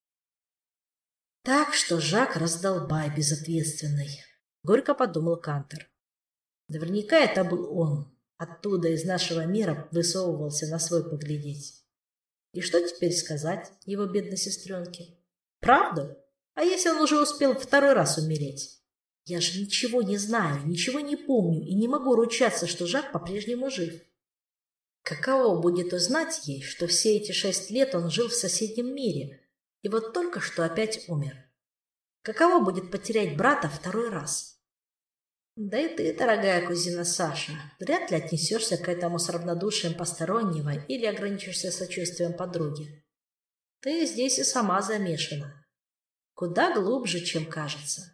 Так что Жак раздолбай безответственный, — горько подумал Кантор. Наверняка это был он. Оттуда из нашего мира высовывался на свой поглядеть. И что теперь сказать его бедной сестренке? Правду? А если он уже успел второй раз умереть? Я же ничего не знаю, ничего не помню и не могу ручаться, что Жак по-прежнему жив. Каково будет узнать ей, что все эти шесть лет он жил в соседнем мире и вот только что опять умер? Каково будет потерять брата второй раз? Да и ты, дорогая кузина Саша, вряд ли отнесешься к этому с равнодушием постороннего или ограничишься сочувствием подруги. Ты здесь и сама замешана. Куда глубже, чем кажется.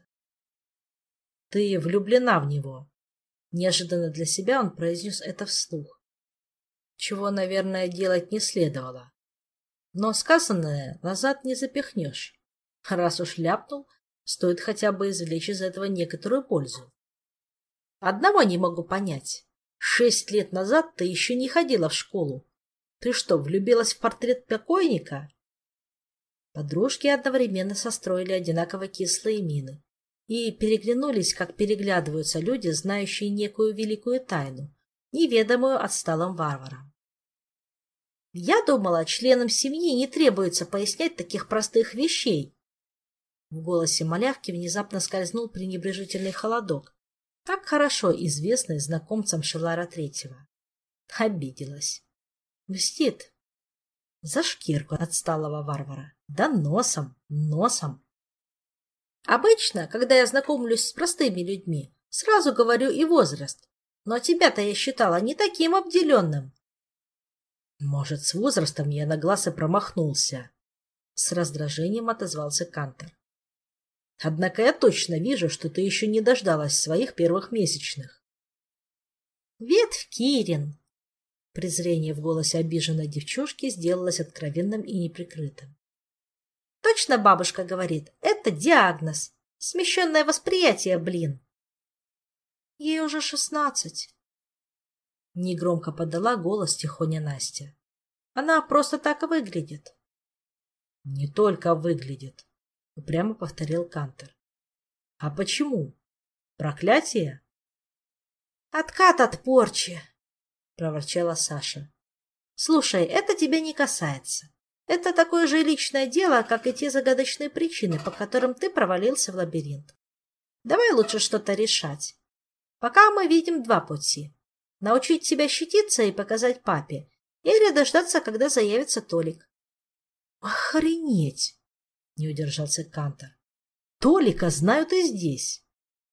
Ты влюблена в него. Неожиданно для себя он произнес это вслух. Чего, наверное, делать не следовало. Но сказанное назад не запихнешь. Раз уж ляпнул, стоит хотя бы извлечь из этого некоторую пользу. Одного не могу понять. Шесть лет назад ты еще не ходила в школу. Ты что, влюбилась в портрет покойника? Подружки одновременно состроили одинаково кислые мины и переглянулись, как переглядываются люди, знающие некую великую тайну, неведомую отсталым варварам. Я думала, членам семьи не требуется пояснять таких простых вещей. В голосе малявки внезапно скользнул пренебрежительный холодок, так хорошо известный знакомцам Шелара Третьего. Обиделась. Мстит. За шкирку отсталого варвара. Да носом, носом. Обычно, когда я знакомлюсь с простыми людьми, сразу говорю и возраст. Но тебя-то я считала не таким обделенным. Может, с возрастом я на глаз и промахнулся. С раздражением отозвался Кантор. Однако я точно вижу, что ты еще не дождалась своих первых месячных. Ветвь Кирин. Презрение в голосе обиженной девчушки сделалось откровенным и неприкрытым. Точно бабушка говорит, это диагноз. Смещенное восприятие, блин. Ей уже шестнадцать. Негромко подала голос тихоня Настя. Она просто так и выглядит. Не только выглядит, упрямо повторил Кантор. А почему? Проклятие? Откат от порчи, проворчала Саша. Слушай, это тебя не касается. Это такое же личное дело, как и те загадочные причины, по которым ты провалился в лабиринт. Давай лучше что-то решать. Пока мы видим два пути. Научить себя щититься и показать папе, или дождаться, когда заявится Толик. Охренеть! Не удержался Кантор. Толика знают и здесь.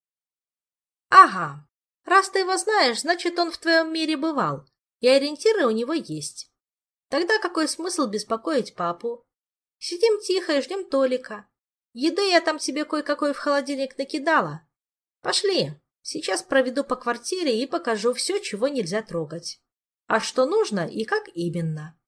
Ага. Раз ты его знаешь, значит, он в твоем мире бывал, и ориентиры у него есть. Тогда какой смысл беспокоить папу? Сидим тихо и ждем Толика. Еды я там тебе кое-какой в холодильник накидала. Пошли. Сейчас проведу по квартире и покажу все, чего нельзя трогать. А что нужно и как именно.